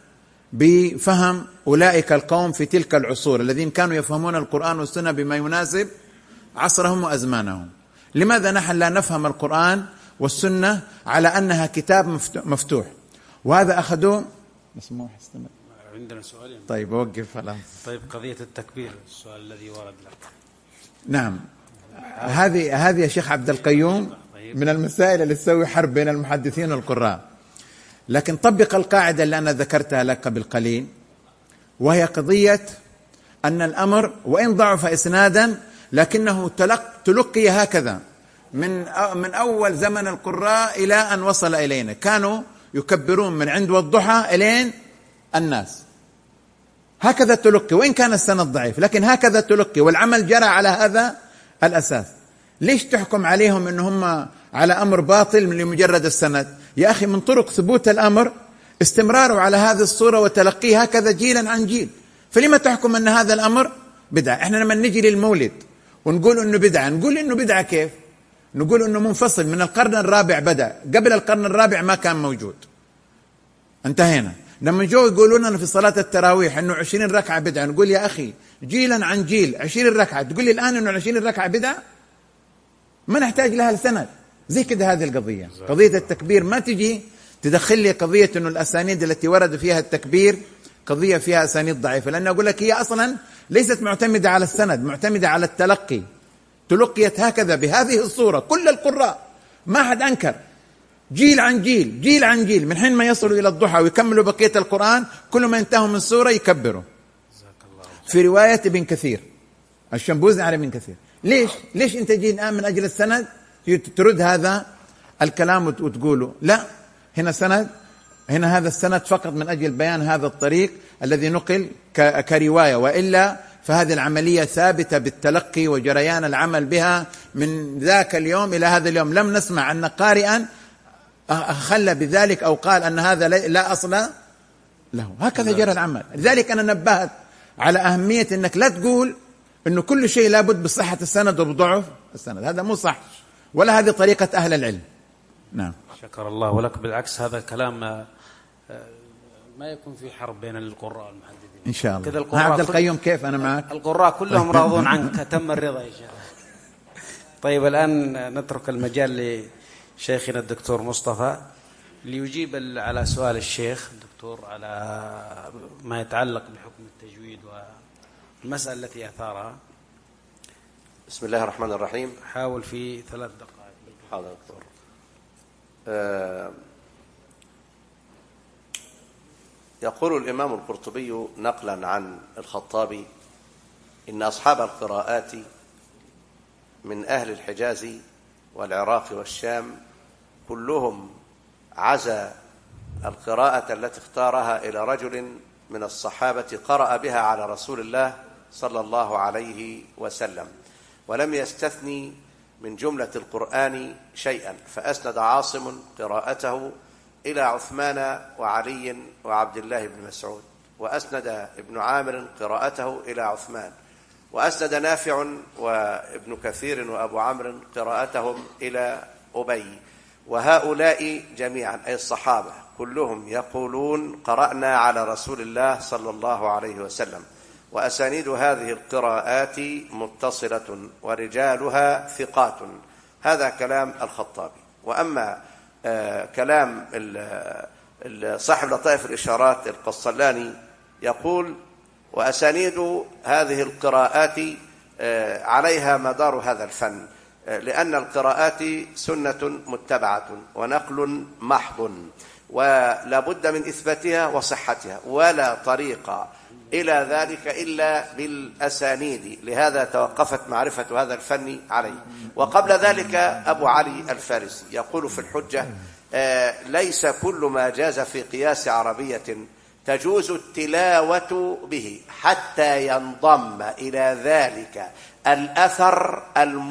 Speaker 4: بفهم أولئك القوم في تلك العصور الذين كانوا يفهمون القرآن والسنة بما يناسب عصرهم وأزمانهم. لماذا نحن لا نفهم القرآن والسنة على أنها كتاب مفتوح؟ وهذا أخذوه. مسموح استمر.
Speaker 11: عندنا سؤالين.
Speaker 4: طيب وقف خلاص.
Speaker 11: طيب قضية التكبير، السؤال الذي ورد لك.
Speaker 4: نعم، هذه يا شيخ عبد القيوم من المسائل اللي تسوي حرب بين المحدثين والقراء. لكن طبق القاعدة اللي أنا ذكرتها لك قبل قليل، وهي قضية أن الأمر وإن ضعف إسنادا لكنه تلقي هكذا من أول زمن القراء إلى أن وصل إلينا. كانوا يكبرون من عند والضحى إلين الناس، هكذا تلقي وإن كان السند ضعيف، لكن هكذا تلقي، والعمل جرى على هذا الأساس. ليش تحكم عليهم أنهم على أمر باطل من لمجرد السند؟ يا أخي من طرق ثبوت الأمر استمراره على هذه الصورة وتلقيه هكذا جيلا عن جيل، فلما تحكم أن هذا الأمر بدعة؟ إحنا لما نجي للمولد ونقول أنه بدعة، نقول أنه بدعة كيف؟ نقول أنه منفصل من القرن الرابع، بدأ قبل القرن الرابع ما كان موجود، انتهينا. لما جو يقولون أنه في صلاة التراويح أنه 20 ركعة بدعة، نقول يا أخي جيلا عن جيل 20 ركعة، تقول لي الآن أنه 20 ركعة بدعة؟ ما نحتاج لها السند. زي كده هذه القضية، قضية التكبير ما تجي تدخل لي قضية أنه الأسانيد التي ورد فيها التكبير قضية فيها أسانيد ضعيفة، لأن أقول لك هي أصلا ليست معتمدة على السند، معتمدة على التلقي، تلقيت هكذا بهذه الصورة. كل القراء ما حد أنكر، جيل عن جيل، جيل عن جيل، من حين ما يصلوا إلى الضحى ويكملوا بقية القرآن كل ما ينتهوا من سورة يكبروا. في رواية ابن كثير الشنبوزي على ابن كثير. ليش أنت جيل الآن من أجل السند ترد هذا الكلام وتقوله لا، هنا سند، هنا هذا السند فقط من أجل بيان هذا الطريق الذي نقل كرواية، وإلا فهذه العملية ثابتة بالتلقي وجريان العمل بها من ذاك اليوم إلى هذا اليوم. لم نسمع أن قارئا خلى بذلك أو قال أن هذا لا أصل له، هكذا جرى العمل. لذلك أنا نبهت على أهمية أنك لا تقول أنه كل شيء لابد بصحة السند وبضعف السند، هذا مو صح، ولا هذه طريقة أهل العلم. نعم،
Speaker 11: شكر الله لك. بالعكس هذا كلام ما يكون في حرب بين القراء والمحدثين
Speaker 4: إن شاء الله. عبد القيوم كيف؟ أنا معك.
Speaker 11: القراء كلهم راضون عنك، تم الرضا إن شاء الله. طيب الآن نترك المجال لشيخنا الدكتور مصطفى ليجيب على سؤال الشيخ الدكتور على ما يتعلق بحكم التجويد والمسألة التي أثارها.
Speaker 3: بسم الله الرحمن الرحيم.
Speaker 11: حاول في 3 دقائق.
Speaker 3: حاضر دكتور. يقول الإمام القرطبي نقلا عن الخطابي إن أصحاب القراءات من أهل الحجاز والعراق والشام كلهم عزى القراءة التي اختارها إلى رجل من الصحابة قرأ بها على رسول الله صلى الله عليه وسلم، ولم يستثني من جملة القرآن شيئا، فأسند عاصم قراءته إلى عثمان وعلي وعبد الله بن مسعود، وأسند ابن عامر قراءته إلى عثمان، وأسند نافع وابن كثير وأبو عمرو قراءتهم إلى أبي. وهؤلاء جميعا أي الصحابة كلهم يقولون قرأنا على رسول الله صلى الله عليه وسلم، وأسانيد هذه القراءات متصلة ورجالها ثقات. هذا كلام الخطابي. وأما كلام صاحب لطائف الإشارات القسطلاني يقول وأسانيد هذه القراءات عليها مدار هذا الفن، لأن القراءات سنة متبعة ونقل محض، ولا بد من إثباتها وصحتها، ولا طريق إلى ذلك إلا بالأسانيد، لهذا توقفت معرفة هذا الفن عليه. وقبل ذلك أبو علي الفارسي يقول في الحجة ليس كل ما جاز في قياس عربية تجوز التلاوة به حتى ينضم إلى ذلك الأثر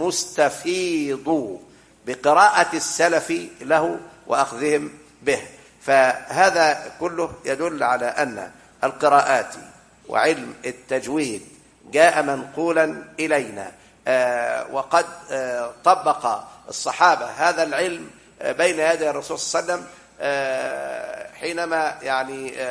Speaker 3: المستفيض بقراءة السلف له وأخذهم به. فهذا كله يدل على أن القراءات وعلم التجويد جاء منقولا إلينا، وقد طبق الصحابة هذا العلم بين يدي الرسول صلى الله عليه وسلم حينما يعني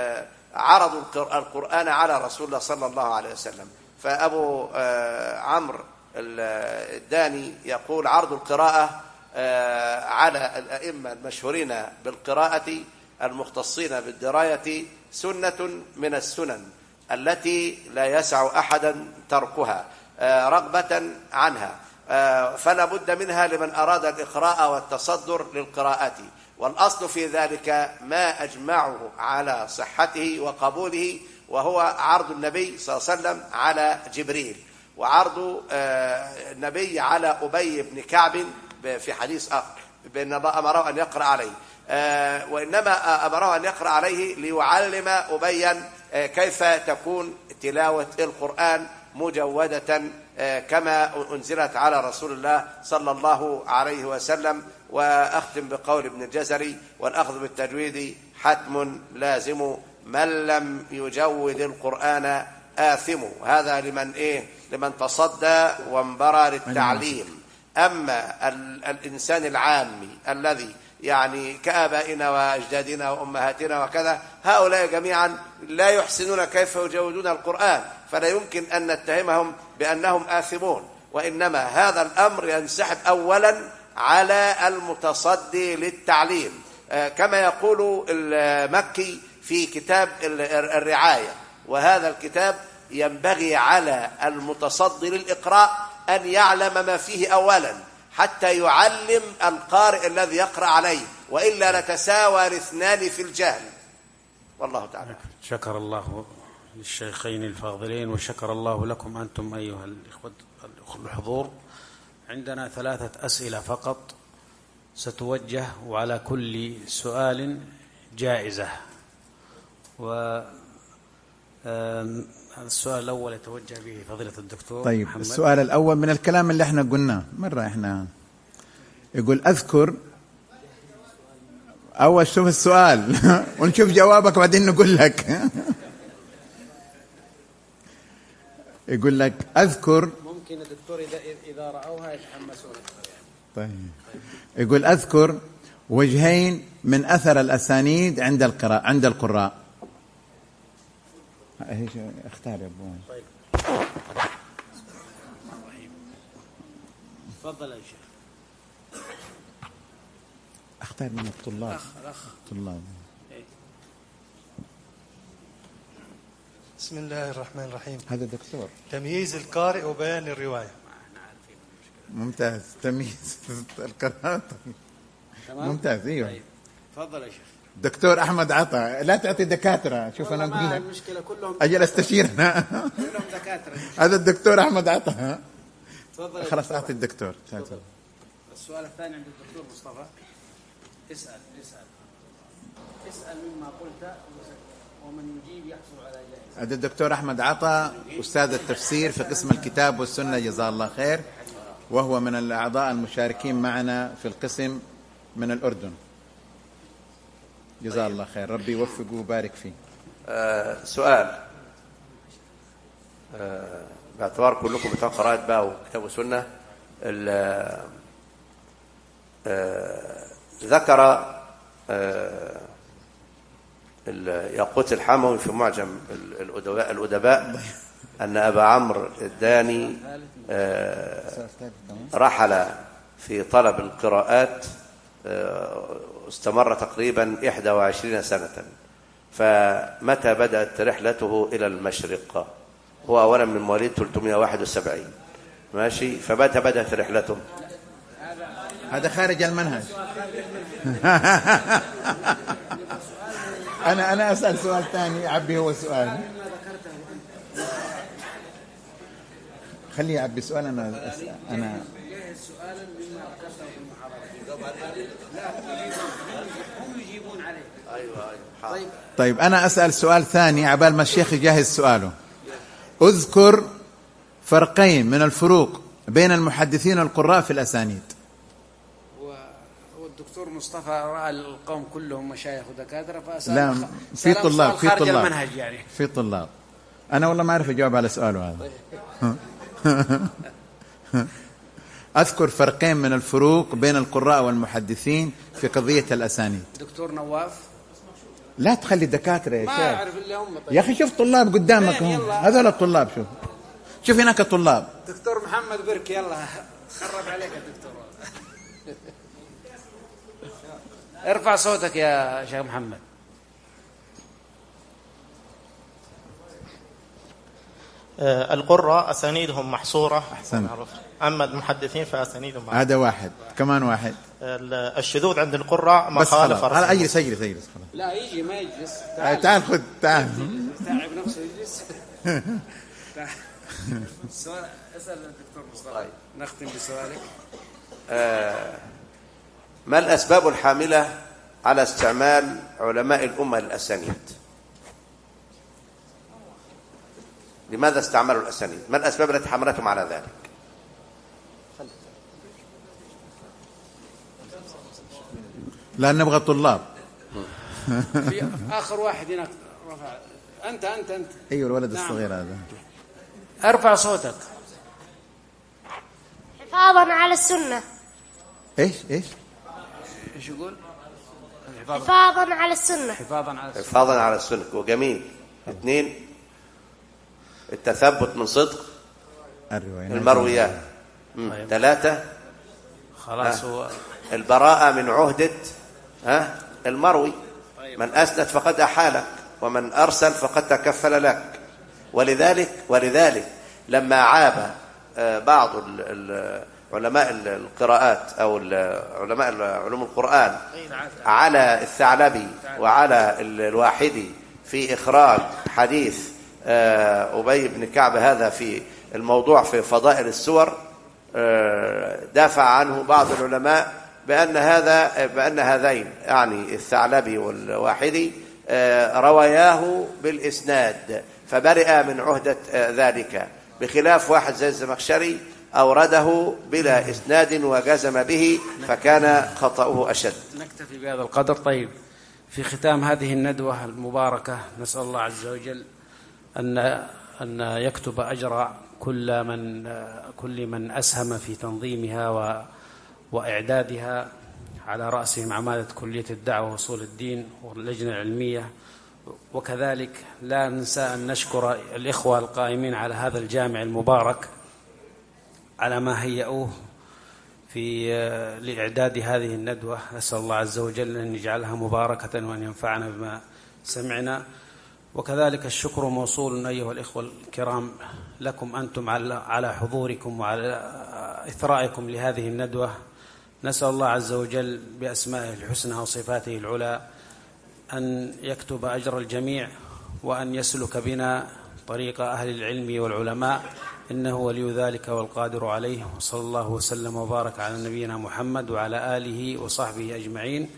Speaker 3: عرضوا القرآن على رسول الله صلى الله عليه وسلم. فأبو عمرو الداني يقول عرض القراءة على الأئمة المشهورين بالقراءة المختصين بالدراية سنة من السنن التي لا يسع أحدا تركها رغبة عنها، فلا بد منها لمن أراد الإقراء والتصدر للقراءة. والأصل في ذلك ما أجمعه على صحته وقبوله، وهو عرض النبي صلى الله عليه وسلم على جبريل، وعرض النبي على أبي بن كعب في حديث آخر بأن الله أمره أن يقرأ عليه، وإنما أمره أن يقرأ عليه ليعلم أبيا كيف تكون تلاوة القرآن مجودة كما أنزلت على رسول الله صلى الله عليه وسلم. وأختم بقول ابن الجزري: والأخذ بالتجويد حتم لازم، من لم يجود القرآن آثم. هذا لمن تصدى وانبرى للتعليم. أما الإنسان العامي الذي يعني كآبائنا وأجدادنا وأمهاتنا وكذا، هؤلاء جميعا لا يحسنون كيف يجودون القرآن، فلا يمكن أن نتهمهم بأنهم آثمون، وإنما هذا الأمر ينسحب أولا على المتصدي للتعليم، كما يقول المكي في كتاب الرعاية. وهذا الكتاب ينبغي على المتصدي للإقراء أن يعلم ما فيه أولا حتى يعلم القارئ الذي يقرأ عليه، وإلا لتساوى الاثنان في الجهل. والله تعالى.
Speaker 11: شكر الله للشيخين الفاضلين، وشكر الله لكم أنتم أيها الإخوة الحضور. عندنا 3 أسئلة فقط ستوجه، وعلى كل سؤال جائزة. السؤال الأول يتوجه به فضيلة الدكتور
Speaker 4: طيب
Speaker 11: محمد.
Speaker 4: السؤال الأول من الكلام اللي احنا قلناه مرة، احنا يقول أذكر أول شوف السؤال ونشوف جوابك بعدين نقول لك. يقول لك أذكر،
Speaker 2: ممكن الدكتور إذا رأوها يتحمسون أكثر يعني.
Speaker 4: طيب يقول أذكر وجهين من أثر الأسانيد عند القراء. اختار يا أبو.
Speaker 2: طيب تفضل يا شيخ.
Speaker 4: اختار من الطلاب. طلاب.
Speaker 17: بسم الله الرحمن الرحيم.
Speaker 4: هذا دكتور.
Speaker 17: تمييز القارئ وبيان الرواية.
Speaker 4: ممتاز. تمييز القراءة.
Speaker 2: ممتاز.
Speaker 4: ايوه.
Speaker 2: طيب تفضل يا شيخ.
Speaker 4: دكتور أحمد عطا. لا تعطي دكاترة. شوف أنا أقول لك
Speaker 2: المشكلة كلهم
Speaker 4: أجل استشيرنا.
Speaker 2: كلهم دكاترة.
Speaker 4: هذا الدكتور أحمد عطا.
Speaker 2: تفضل.
Speaker 4: خلاص أعطي الدكتور.
Speaker 2: السؤال الثاني عند الدكتور مصطفى. اسأل مما قلت ومن يجيب يحصل على جائزة.
Speaker 4: هذا الدكتور أحمد عطا أستاذ التفسير في قسم الكتاب والسنة، جزاه الله خير، وهو من الأعضاء المشاركين معنا في القسم من الأردن، جزاه الله خير، ربي يوفقه ويبارك فيه.
Speaker 3: سؤال باعتبار كلكم بتوع قراءة بقى وكتاب وسنة، ذكر ياقوت الحموي في معجم الأدباء أن أبا عمرو الداني رحل في طلب القراءات، استمر تقريبا 21 سنة. فمتى بدأت رحلته إلى المشرق؟ هو أولا من مواليد 371 ماشي، فمتى بدأت رحلته؟
Speaker 4: هذا خارج المنهج. أنا أسأل سؤال ثاني، عبي هو سؤال، خليه يعبي سؤال. أنا طيب أنا أسأل سؤال ثاني عبال ما الشيخ يجهز سؤاله. أذكر فرقين من الفروق بين المحدثين والقراء في الأسانيد.
Speaker 2: والدكتور مصطفى رأى القوم كلهم مشايخ ودكاترة، فأسأل
Speaker 4: لا في طلاب
Speaker 2: المنهج يعني.
Speaker 4: في طلاب. أنا والله ما أعرف أجاوب على سؤاله هذا. أذكر فرقين من الفروق بين القراء والمحدثين في قضية الأسانيد.
Speaker 2: دكتور نواف.
Speaker 4: لا تخلي الدكاترة يا
Speaker 1: ما
Speaker 4: شيخ.
Speaker 1: أعرف اللي هم. طيب
Speaker 4: يا أخي شوف طلاب قدامك هم، هذول الطلاب. شوف هناك الطلاب.
Speaker 1: دكتور محمد برك، يلا خرب عليك يا دكتور. ارفع صوتك يا شيخ محمد.
Speaker 18: القراء أسانيدهم محصورة.
Speaker 4: أحسن.
Speaker 18: أما المحدثين فأسانيدهم محصورة.
Speaker 4: هذا واحد، كمان واحد.
Speaker 18: الشذوذ عند القراء ما خالف.
Speaker 4: هذا أجلس خلاص.
Speaker 1: لا يجي ما يجلس.
Speaker 4: تعال خذ تعال.
Speaker 1: تعب نفسه يجلس. اسأل الدكتور مصطفى. نختم بسؤالك.
Speaker 3: ما الأسباب الحاملة على استعمال علماء الأمة للأسانيد؟ لماذا استعملوا الأسانيد؟ ما الأسباب التي حملتهم على ذلك؟
Speaker 4: لا نبغى الطلاب.
Speaker 1: في آخر واحد هناك رفع. أنت
Speaker 4: أيوة الولد الصغير هذا.
Speaker 1: ارفع صوتك.
Speaker 19: حفاظا على السنة.
Speaker 4: ايش
Speaker 1: يقول؟
Speaker 19: حفاظا على السنة.
Speaker 3: حفاظا على السنة. وجميل. 2 التثبت من صدق المرويات. 3
Speaker 1: خلاص هو
Speaker 3: البراءة من عهدة المروي. من أسند فقد أحالك، ومن أرسل فقد تكفل لك. ولذلك لما عاب بعض علماء القراءات أو علماء علوم القرآن على الثعلبي وعلى الواحدي في إخراج حديث أبي بن كعب هذا في الموضوع في فضائل السور، دافع عنه بعض العلماء بأن هذين يعني الثعلبي والواحدي رواياه بالإسناد فبرئ من عهدة ذلك، بخلاف واحد زي الزمخشري أورده بلا إسناد وجزم به فكان خطأه أشد.
Speaker 1: نكتفي بهذا القدر. طيب، في ختام هذه الندوة المباركة نسأل الله عز وجل أن يكتب أجر كل من أسهم في تنظيمها وإعدادها، على رأسهم عمادة كلية الدعوة وأصول الدين واللجنة العلمية. وكذلك لا ننسى أن نشكر الإخوة القائمين على هذا الجامع المبارك على ما هيئوه لإعداد هذه الندوة. نسأل الله عز وجل أن يجعلها مباركة وأن ينفعنا بما سمعنا. وكذلك الشكر موصول أيها الإخوة الكرام لكم أنتم على حضوركم وعلى إثرائكم لهذه الندوة. نسأل الله عز وجل بأسمائه الحسنى وصفاته العلى أن يكتب أجر الجميع وأن يسلك بنا طريق أهل العلم والعلماء، إنه ولي ذلك والقادر عليه. وصلى الله وسلم وبارك على نبينا محمد وعلى آله وصحبه أجمعين.